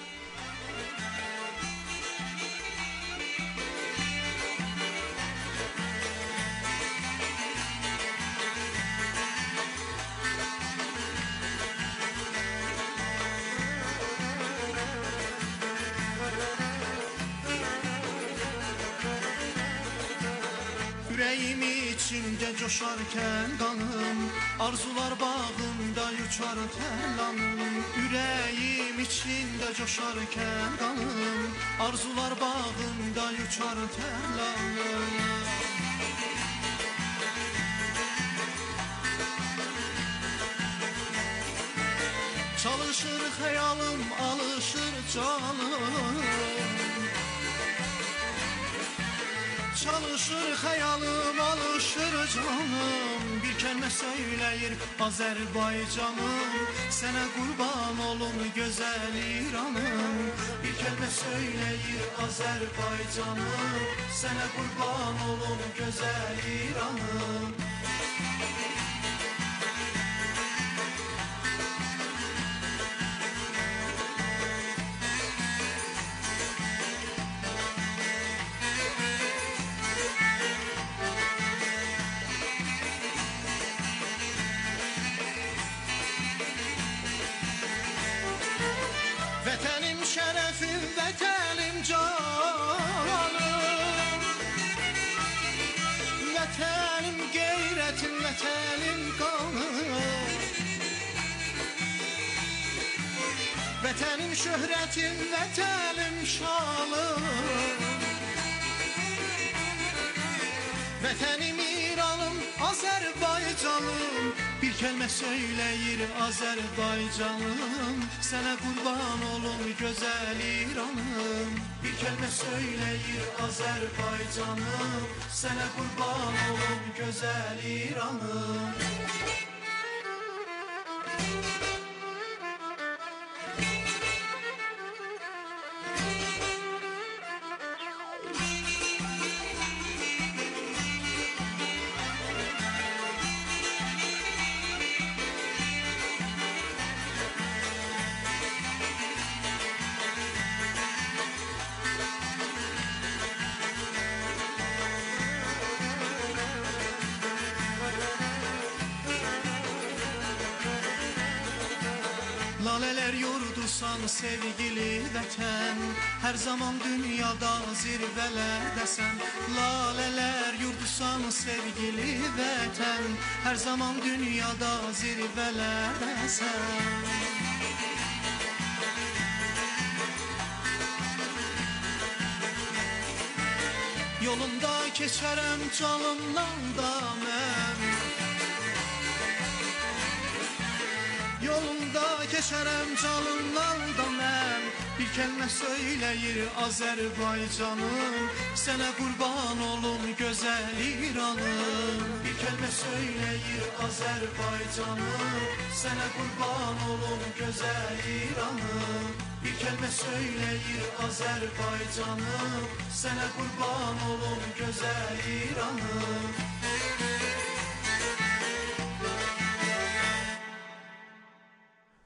İçimdə coşarkən qanım, arzular bağımda uçar tərlanım. Ürəyim içində coşarkən qanım, arzular bağımda uçar tərlanım. Çalışır xəyalım, alışır canım. Çalışır xəyalım, alışır canım. Bir kəlmə söyləyir Azərbaycanım. Sənə qurban olum gözəl İranım. Bir kəlmə söyləyir Azərbaycanım. Sənə qurban olum gözəl İranım. Vətənim şərəfim, vətənim canım. Vətənim qeyrətim, vətənim qanım. Vətənim şöhrətim, vətənim şanım. Vətənim İranım, Azərbaycanım. Bir kəlmə söyləyir Azərbaycanım. Sənə qurban olum gözəl İranım. Bir kəlmə söyləyir Azərbaycanım. Sənə qurban olum gözəl İranım. Lalələr yurdusan sevgili vətən, hər zaman dünyada zirvələrdəsən. Lalələr yurdusan sevgili vətən, hər zaman dünyada zirvələrdəsən. Yolunda keçərəm canımdan da mən. Yolunda keçərəm canımdan da mən. Bir kəlmə söyləyir Azərbaycanım. Sənə qurban olum gözəl İranım. Bir kəlmə söyləyir Azərbaycanım. Sənə qurban olum gözəl İranım. Bir kəlmə söyləyir Azərbaycanım. Sənə qurban olum gözəl İranım.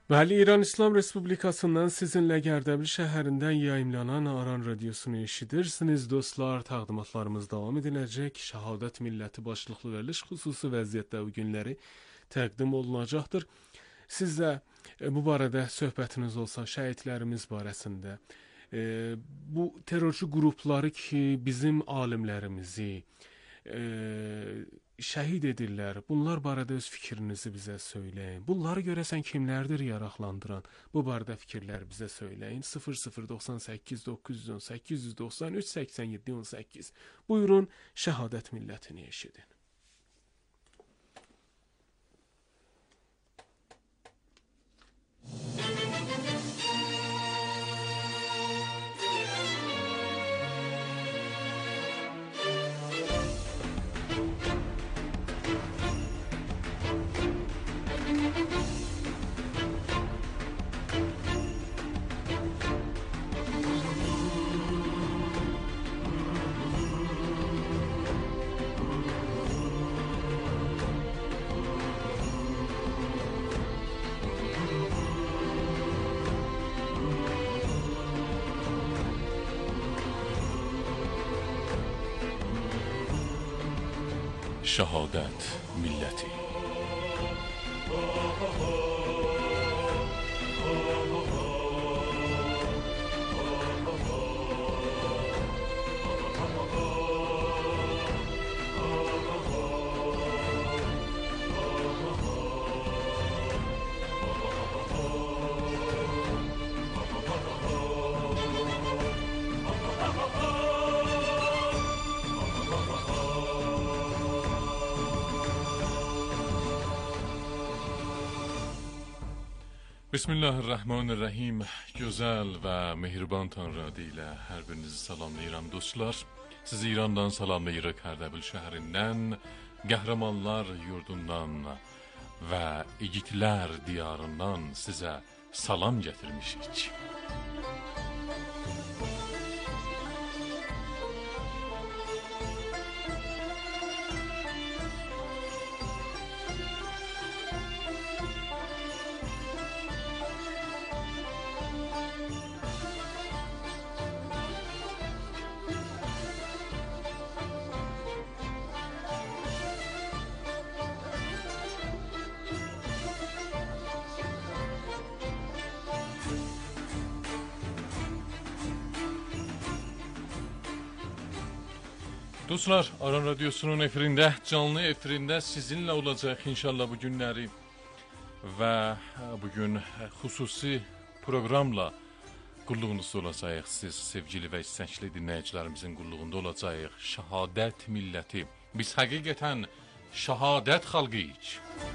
Bəli, İran İslam Respublikasından sizinlə Gərdəbil şəhərindən yayımlanan Aran radiosunu eşidirsiniz. Dostlar, təqdimatlarımız davam ediləcək. Şəhadət milləti başlıqlı veriliş xüsusi vəziyyətdə bu günləri təqdim olunacaqdır. Siz də e, bu barədə söhbətiniz olsa, şəhidlərimiz barəsində, e, bu terrorçu qrupları ki, bizim alimlərimizi e, şəhid edirlər. Bunlar barədə öz fikrinizi bizə söyləyin. Bunları görəsən kimlərdir yaraqlandıran? Bu barədə fikirlər bizə söyləyin. sıfır sıfır doxsan səkkiz doqquz yüz on səkkiz yüz doxsan üç səksən yeddi on səkkiz. Buyurun, şəhadət millətini eşidin. Şəhadət milləti. Bismillahirrahmanirrahim. Gözəl və mehriban Tanrı adı ilə hər birinizi salamlayıram dostlar. Sizi İrandan salamlayırıq, Hərdəbil şəhərindən, qəhrəmanlar yurdundan və igidlər diyarından sizə salam gətirmişik. Dostlar, Aran Radyosu'nun efirində, canlı efirində sizinlə olacaq inşallah bu günləri və bugün xüsusi proqramla qulluğunuzda olacaq. Siz sevgili və istəkli dinləyicilərimizin qulluğunda olacaq. Şəhadət milləti. Biz həqiqətən şəhadət xalqıyıq.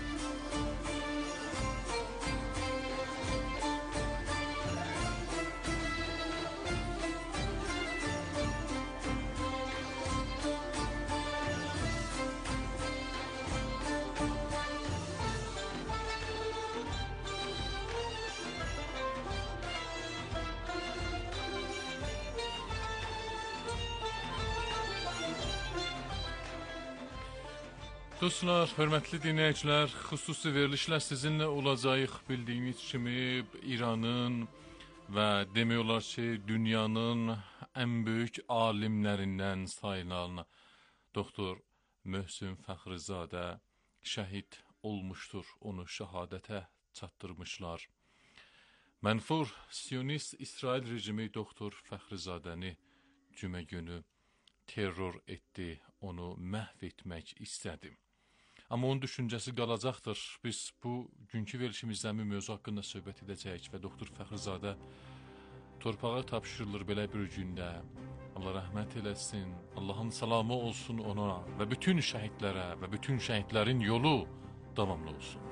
Dostlar, hörmətli dinləyicilər, xüsusi verilişlə sizinlə olacaq. Bildiyiniz kimi İranın və demək olar ki, dünyanın ən böyük alimlərindən sayılan doktor Möhsün Fəxrizadə şəhid olmuşdur. Onu şəhadətə çatdırmışlar. Mənfur Siyonist İsrail rejimi doktor Fəxrizadəni cümə günü terror etdi, onu məhv etmək istədi. Amma onun düşüncəsi qalacaqdır. Biz bu günkü verilişimizdə bu mövzu haqqında söhbət edəcəyik və doktor Fəxrizadə torpağa tapşırılır belə bir gündə. Allah rəhmət eləsin, Allahın salamı olsun ona və bütün şəhidlərə və bütün şəhidlərin yolu davamlı olsun.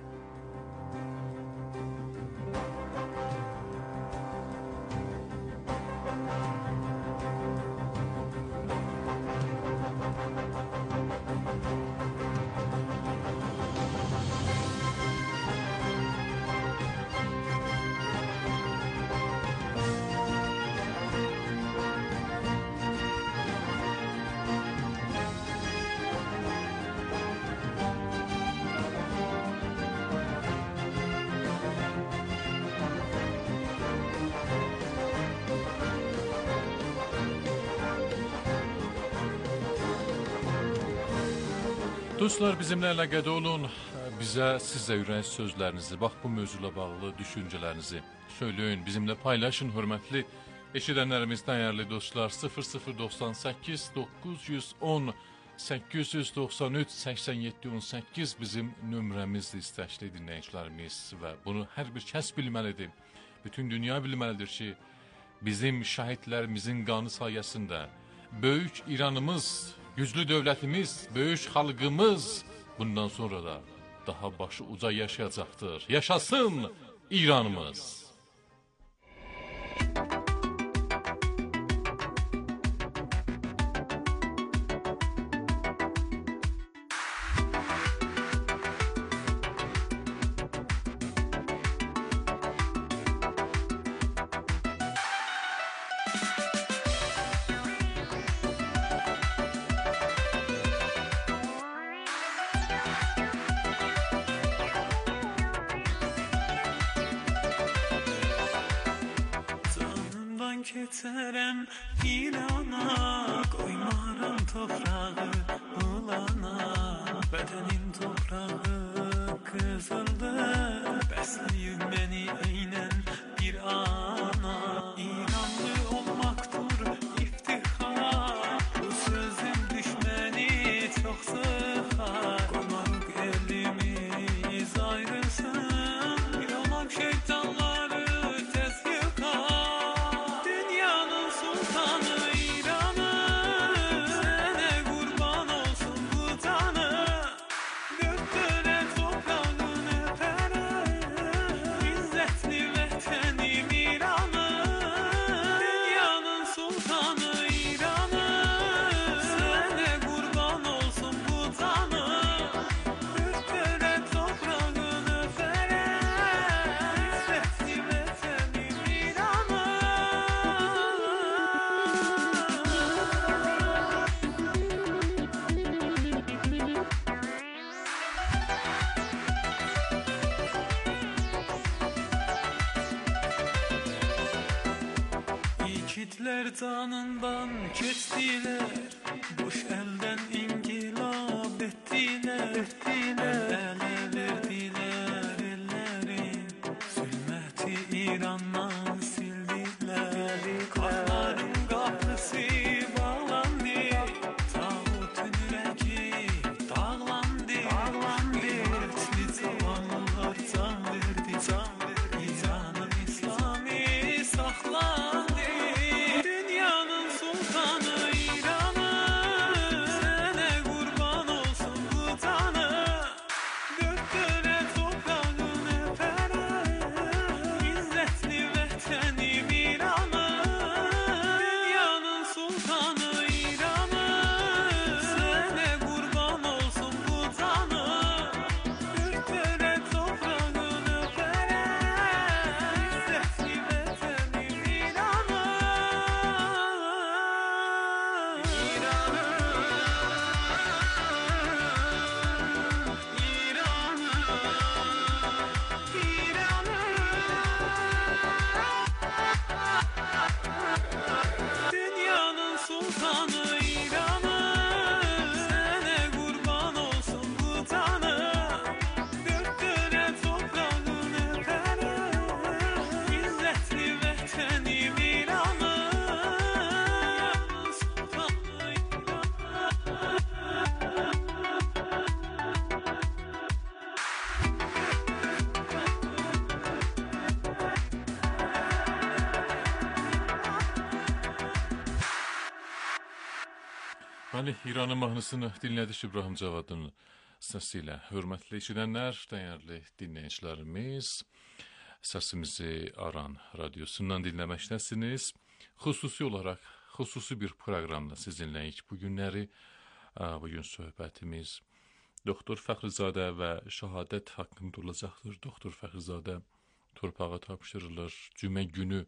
Dostlar, bizimlə əlaqədə olun. Bizə, sizə ürək sözlərinizi, bax bu mövzuyla bağlı düşüncələrinizi söyləyin, bizimlə paylaşın, hörmətli eşidənlərimiz, dəyərli dostlar. sıfır sıfır doxsan səkkiz doqquz yüz on səkkiz yüz doxsan üç səksən yeddi on səkkiz bizim nömrəmizdir, istəkli dinləyicilərimiz, və bunu hər bir kəs bilməlidir. Bütün dünya bilməlidir ki, bizim şəhidlərimizin qanı sayəsində böyük İranımız, güclü dövlətimiz, böyük xalqımız bundan sonra da daha başı uca yaşayacaqdır. Yaşasın İranımız! Keçərəm İrana, qoymaram toprağı bulana. Bədənim toprağı qızıldır, bəsləyir məni eynən bir ana. İranlı olmaqdır iftixar, bu sözün düşməni çox sıxar. Qoymarıq elimiz ayrılsın, bir olaq şeytanları tez yıxar. Yiğitler canından keçtiler, boş elden inkılap ettiler, ettiler. Ele verdiler elleri, zulmeti İran'dan sildiler. Kahların kapısı bağlandı, tağutun ürəki dağlandı, dağlandı. Ötli zamanlar can verdi, can verdi. İran'ın İslami saxlandı. Hani İranın mahnısını dinlədik İbrahim Cavadın səsilə. Hörmətli eşidənlər, dəyərli dinləyicilərimiz, səsimizi Aran radiosundan dinləməkdəsiniz. Xüsusi olaraq, xüsusi bir proqramla sizinləyik bu günləri. Bugün söhbətimiz Doktor Fəxrizadə və şəhadət haqqında olacaqdır. Doktor Fəxrizadə torpağa tapşırılır. Cümə günü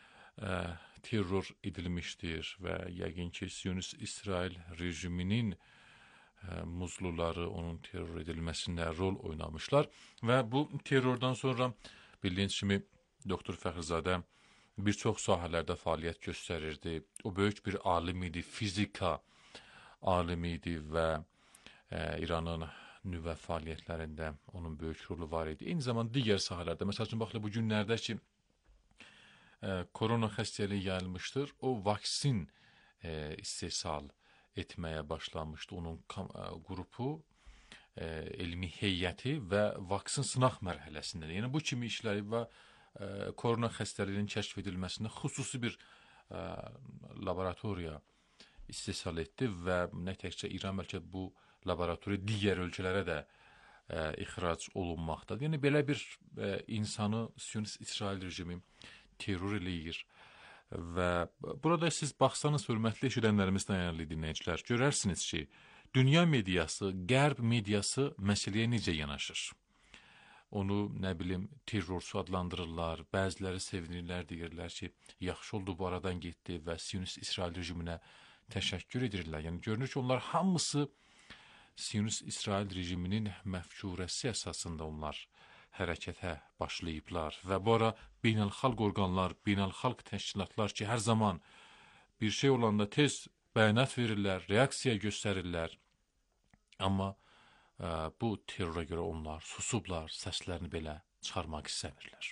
ə, terror edilmişdir və yəqin ki, Siyonist İsrail rejiminin ə, muzluları onun terror edilməsində rol oynamışlar və bu terrordan sonra bildiyiniz kimi Doktor Fəxrizadə bir çox sahələrdə fəaliyyət göstərirdi. O böyük bir alim idi, fizika alimi idi və e, İranın nüvə fəaliyyətlərində onun böyük rolu var idi. Eyni zamanda digər sahələrdə, məsəl üçün baxın bu günlərdə ki e, korona xəstəliyi yayılmışdır, o vaksin e, istehsal etməyə başlamışdı. Onun kam, e, qrupu, e, elmi heyəti və vaksin sınaq mərhələsində. Yəni bu kimi işləri və e, korona xəstəliyinin kəşf edilməsində xüsusi bir e, laboratoriya istehsal etdi və nə təkcə İran, bəlkə bu laboratoriya digər ölkələrə də e, ixrac olunmaqdadır. Yəni belə bir e, insanı Siyonist İsrail rejimi terror eləyir və burada siz baxsanız, hörmətli eşidənlərimiz, dəyərli dinləyicilər, görərsiniz ki, dünya mediası, qərb mediası məsələyə necə yanaşır. Onu, nə bilim, terrorçu adlandırırlar, bəziləri sevinirlər, deyirlər ki, yaxşı oldu bu aradan getdi və Siyonist İsrail rejiminə təşəkkür edirlər. Yəni görünür ki, onlar hamısı Siyonist İsrail rejiminin məfkurəsi əsasında onlar hərəkətə başlayıblar və bu ara beynəlxalq orqanlar, beynəlxalq təşkilatlar ki, hər zaman bir şey olanda tez bəyanat verirlər, reaksiya göstərirlər. Amma ə, bu terrora görə onlar susublar, səslərini belə çıxarmaq istəmirlər.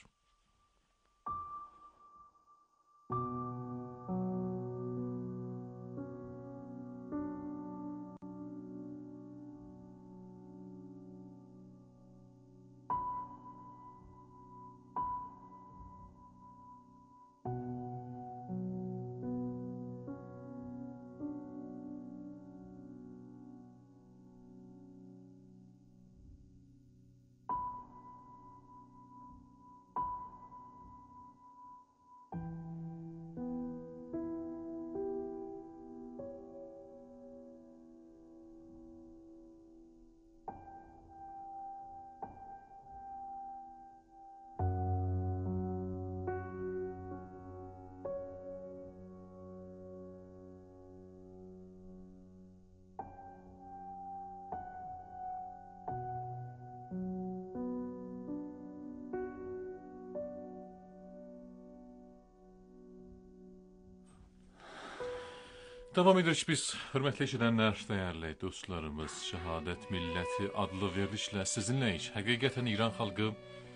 Davam edirik biz, hörmətli eşidənlər, dəyərli dostlarımız, Şəhadət Milləti adlı verilişlə sizinləyik. Həqiqətən İran xalqı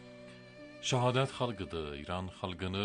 şəhadət xalqıdır. İran xalqını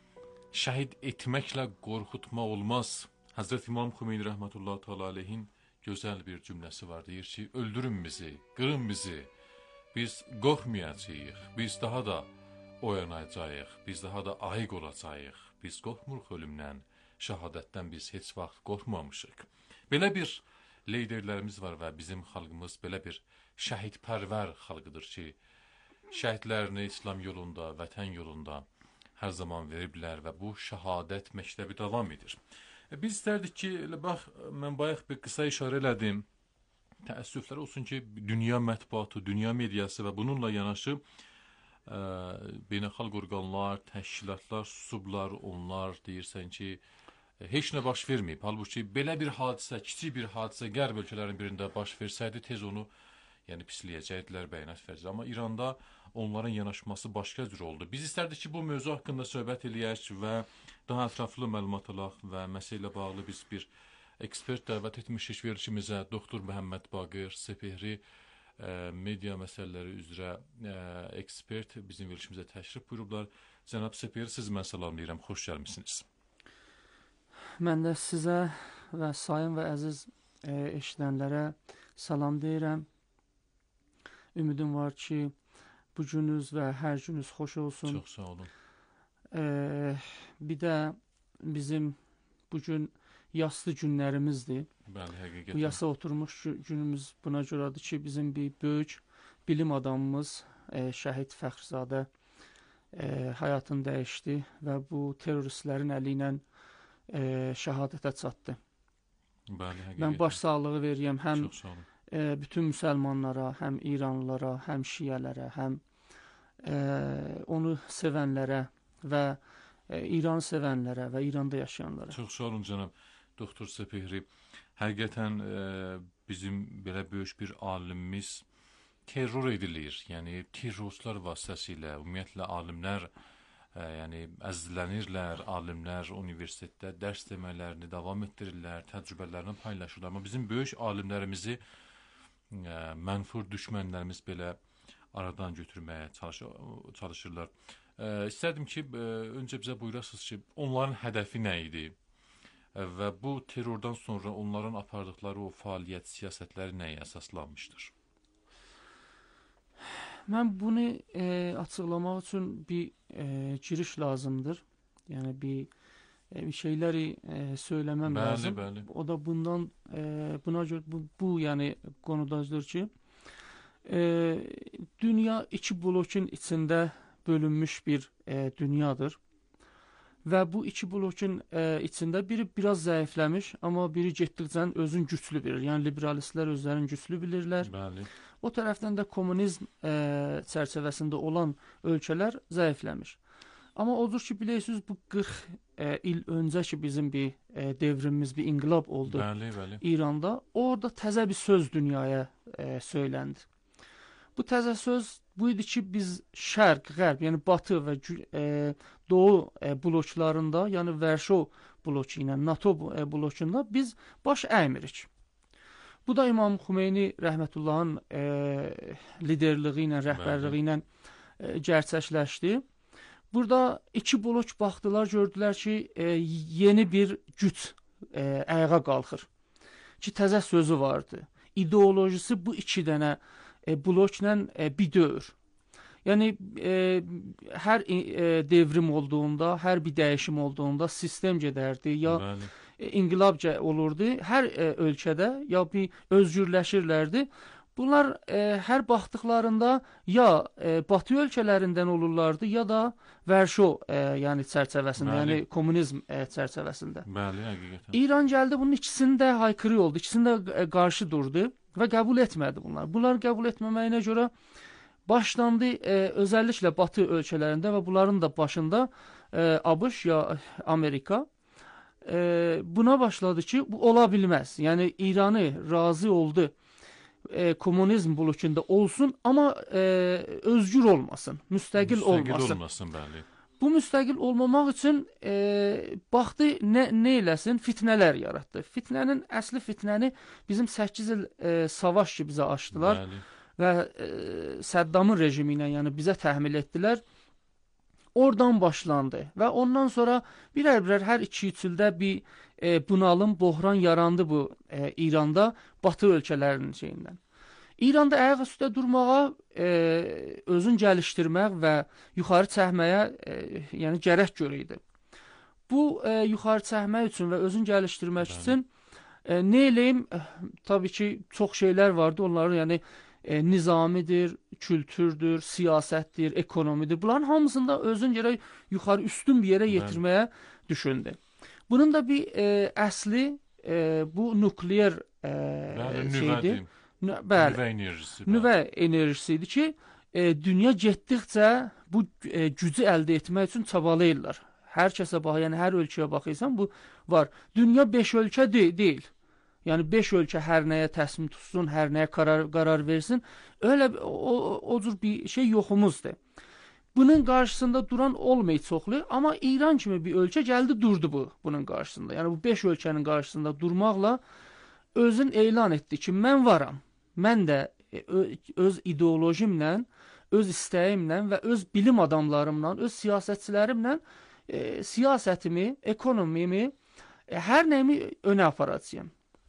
şəhid etməklə qorxutmaq olmaz. Həzrət İmam Xümeyni rəhmətullah təala aleyhin gözəl bir cümləsi var. Deyir ki, öldürün bizi, qırın bizi. Biz qorxmayacağıq, biz daha da oyanacağıq, biz daha da ayıq olacağıq. Biz qorxmuruq ölümdən. Şəhadətdən biz heç vaxt qorxmamışıq. Belə bir liderlərimiz var və bizim xalqımız belə bir şəhidpərvər xalqıdır ki, şəhidlərini İslam yolunda, vətən yolunda hər zaman veriblər və bu şəhadət məktəbi davam edir. Biz istərdik ki, bax, mən bayaq bir qısa işarə elədim. Təəssüflər olsun ki, dünya mətbuatı, dünya mediası və bununla yanaşı ə, beynəlxalq orqanlar, təşkilatlar susublar, onlar deyirsən ki, heç nə baş verməyib. Halbuki belə bir hadisə, kiçik bir hadisə qərb ölkələrin birində baş versəydi, tez onu yəni pisləyəcəkdilər, bəyanat verəcək. Amma İranda onların yanaşması başqa cür oldu. Biz istərdik ki, bu mövzu haqqında söhbət eləyək və daha ətraflı məlumat alaq və məsələ ilə bağlı biz bir ekspert dəvət etmişik verilişimizə. Doktor Məhəmməd Baqir Sepehri ə, media məsələləri üzrə ə, ekspert bizim verilişimizə təşrif buyurublar. Cənab Sepehri, siz mən salamlayıram, xoş gəlmisiniz. Mən də sizə və sayın və əziz e, eşidənlərə salam deyirəm. Ümidim var ki, bu gününüz və hər gününüz xoş olsun. Çox sağ olun. E, bir də bizim bugün yaslı günlərimizdir. Bəli, həqiqətən. Bu yasa oturmuş günümüz buna görədir ki, bizim bir böyük bilim adamımız e, Şəhid Fəxrizadə e, həyatını dəyişdi və bu terroristlərin əli ilə E, şəhadətə çatdı. Bəli, həqiqətən. Mən baş sağlığı verirəm həm e, bütün müsəlmanlara, həm İranlılara, həm şiələrə, həm e, onu sevənlərə və e, İranı sevənlərə və İranda yaşayanlara. Çox sağ olun cənab doktor Sepehri. Həqiqətən e, bizim belə böyük bir alimimiz terror edilir. Yəni terrorçular vasitəsilə ümumiyyətlə alimlər Ə, yəni əzizlənirlər, alimlər universitetdə dərs demələrini davam etdirirlər, təcrübələrini paylaşırlar. Amma bizim böyük alimlərimizi ə, mənfur düşmənlərimiz belə aradan götürməyə çalışır, çalışırlar. Ə, istərdim ki, ə, öncə bizə buyurasınız ki, onların hədəfi nə idi? Ə, və bu terrordan sonra onların apardıqları o fəaliyyət siyasətləri nəyə əsaslanmışdır? Mən bunu e, açıqlamaq üçün bir e, giriş lazımdır. Yəni bir e, bir şeyləri e, söyləməm bəli, lazım. Bəli. O da bundan e, buna görə bu, bu yəni konudadır ki, e, dünya iki blokun içində bölünmüş bir e, dünyadır. Və bu iki blokun e, içində biri biraz zəifləmiş, amma biri getdikcə özün güclü bilir. Yəni liberalistlər özlərini güclü bilirlər. Bəli. O tərəfdən də kommunizm e, çərçivəsində olan ölkələr zəifləmiş. Amma odur ki, bilirsiniz, bu qırx e, il öncə ki, bizim bir e, devrimimiz, bir inqilab oldu bəli, bəli. İranda. Orada təzə bir söz dünyaya e, söyləndi. Bu təzə söz bu idi ki, biz şərq, qərb, yəni batı və e, doğu e, bloklarında, yəni Varşov bloku ilə NATO e, blokunda biz baş əymirik. Bu da İmam Xümeyni rəhmətullahın e, liderliyi ilə, rəhbərliyi ilə e, gerçəkləşdi. Burada iki blok baxdılar, gördülər ki, e, yeni bir güc e, ayağa qalxır. Ki, təzə sözü vardı. İdeolojisi bu iki dənə e, blokla e, bir dövr. Yəni, e, hər e, devrim olduğunda, hər bir dəyişim olduğunda sistem gedərdi, ya Bəli. e, inqilab olurdu. Hər e, ölkədə ya bir özgürləşirlərdi. Bunlar e, hər baxdıqlarında ya e, batı ölkələrindən olurlardı, ya da Varşov e, yəni çərçivəsində, Bəli. yəni kommunizm e, çərçivəsində. Bəli, həqiqətən. İran gəldi, bunun ikisini də haykırı oldu, ikisini də e, qarşı durdu və qəbul etmədi bunlar. Bunlar qəbul etməməyinə görə başlandı e, özəlliklə batı ölkələrində və bunların da başında e, ABŞ ya Amerika e, buna başladı ki, bu ola bilməz. Yəni İranı razı oldu e, komünizm blokunda olsun, amma e, özgür olmasın, müstəqil, müstəqil olmasın. olmasın, bəli. Bu müstəqil olmamaq üçün e, baxdı nə, nə eləsin, fitnələr yaratdı. Fitnənin, əsli fitnəni bizim səkkiz il e, savaş ki bizə açdılar. Bəli. Və e, Səddamın rejimi ilə yəni bizə təhmil etdilər. Oradan başlandı və ondan sonra birər-birər hər iki üç ildə bir e, bunalım, bohran yarandı bu e, İranda, batı ölkələrinin şeyindən. İranda ayaq üstə durmağa, e, özün gəlişdirmək və yuxarı çəkməyə e, yəni gərək görəydi. Bu e, yuxarı çəkmək üçün və özün gəlişdirmək üçün e, nə eləyim? E, tabii ki, çox şeylər vardı. Onların yəni E, nizamidir, kültürdür, siyasətdir, ekonomidir. Bunların hamısında özün yerə yuxarı üstün bir yerə yetirməyə düşündü. Bunun da bir e, əsli e, bu nukleer e, Bəli, şeydir. Nüvə, bəli, nüvə enerjisi. Bəli. Nüvə enerjisidir ki, e, dünya getdikcə bu e, gücü əldə etmək üçün çabalayırlar. Hər kəsə bax, yəni hər ölkəyə baxırsan bu var. Dünya beş ölkə de deyil. Yəni beş ölkə hər nəyə təslim tutsun, hər nəyə qərar, qərar versin. Öyle o, o cür bir şey yoxumuzdur. Bunun qarşısında duran olmayı çoxlu, amma İran kimi bir ölkə gəldi durdu bu bunun qarşısında. Yəni bu beş ölkənin qarşısında durmaqla özün elan etdi ki, mən varam. Mən də öz ideolojimlə, öz istəyimlə və öz bilim adamlarımla, öz siyasətçilərimlə e, siyasətimi, ekonomimi, e, hər nəyimi önə aparacağam.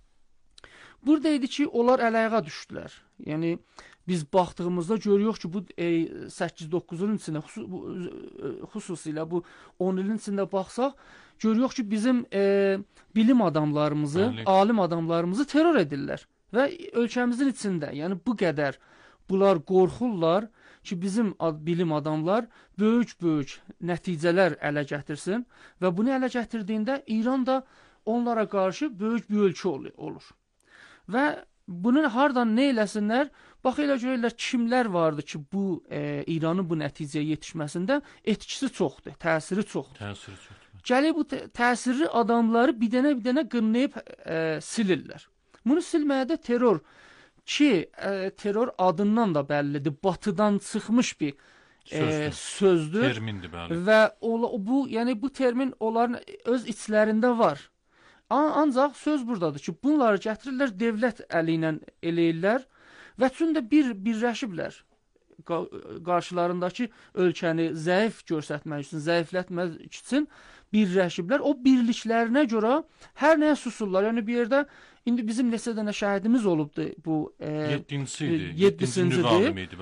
Burada idi ki, onlar əl-ayağa düşdülər. Yəni, biz baxdığımızda görüyoruz ki, bu e, səkkiz doqquz ilin içində, xüsus, bu, xüsusilə bu on ilin içində baxsaq, görüyoruz ki, bizim e, bilim adamlarımızı, Bəli. alim adamlarımızı terror edirlər. Və ölkəmizin içində, yəni bu qədər bunlar qorxurlar ki, bizim ad, bilim adamlar böyük-böyük nəticələr ələ gətirsin və bunu ələ gətirdiyində İran da onlara qarşı böyük bir ölkə ol olur. Və bunu hardan nə eləsinlər? Bax, elə görürlər kimlər vardı ki, bu e, İranın bu nəticəyə yetişməsində etkisi çoxdur, təsiri çoxdur. Təsiri çoxdur. Gəlib bu təsirli adamları bir dənə bir dənə qınlayıb e, silirlər. Bunu silməyə də terror ki, e, terror adından da bəllidir. Batıdan çıxmış bir e, Sözdür. sözdür. Termindir, bəli. Və o, bu, yəni bu termin onların öz içlərində var. Ancaq söz buradadır ki, bunları gətirirlər, devlət əli ilə eləyirlər və üçün də bir birləşiblər qarşılarındakı ölkəni zəif göstərmək üçün, zəiflətmək üçün birləşiblər. O birliklərinə görə hər nəyə susurlar. Yəni bir yerdə indi bizim neçə dənə şəhidimiz olubdu bu yeddincisidir. yeddisincidir.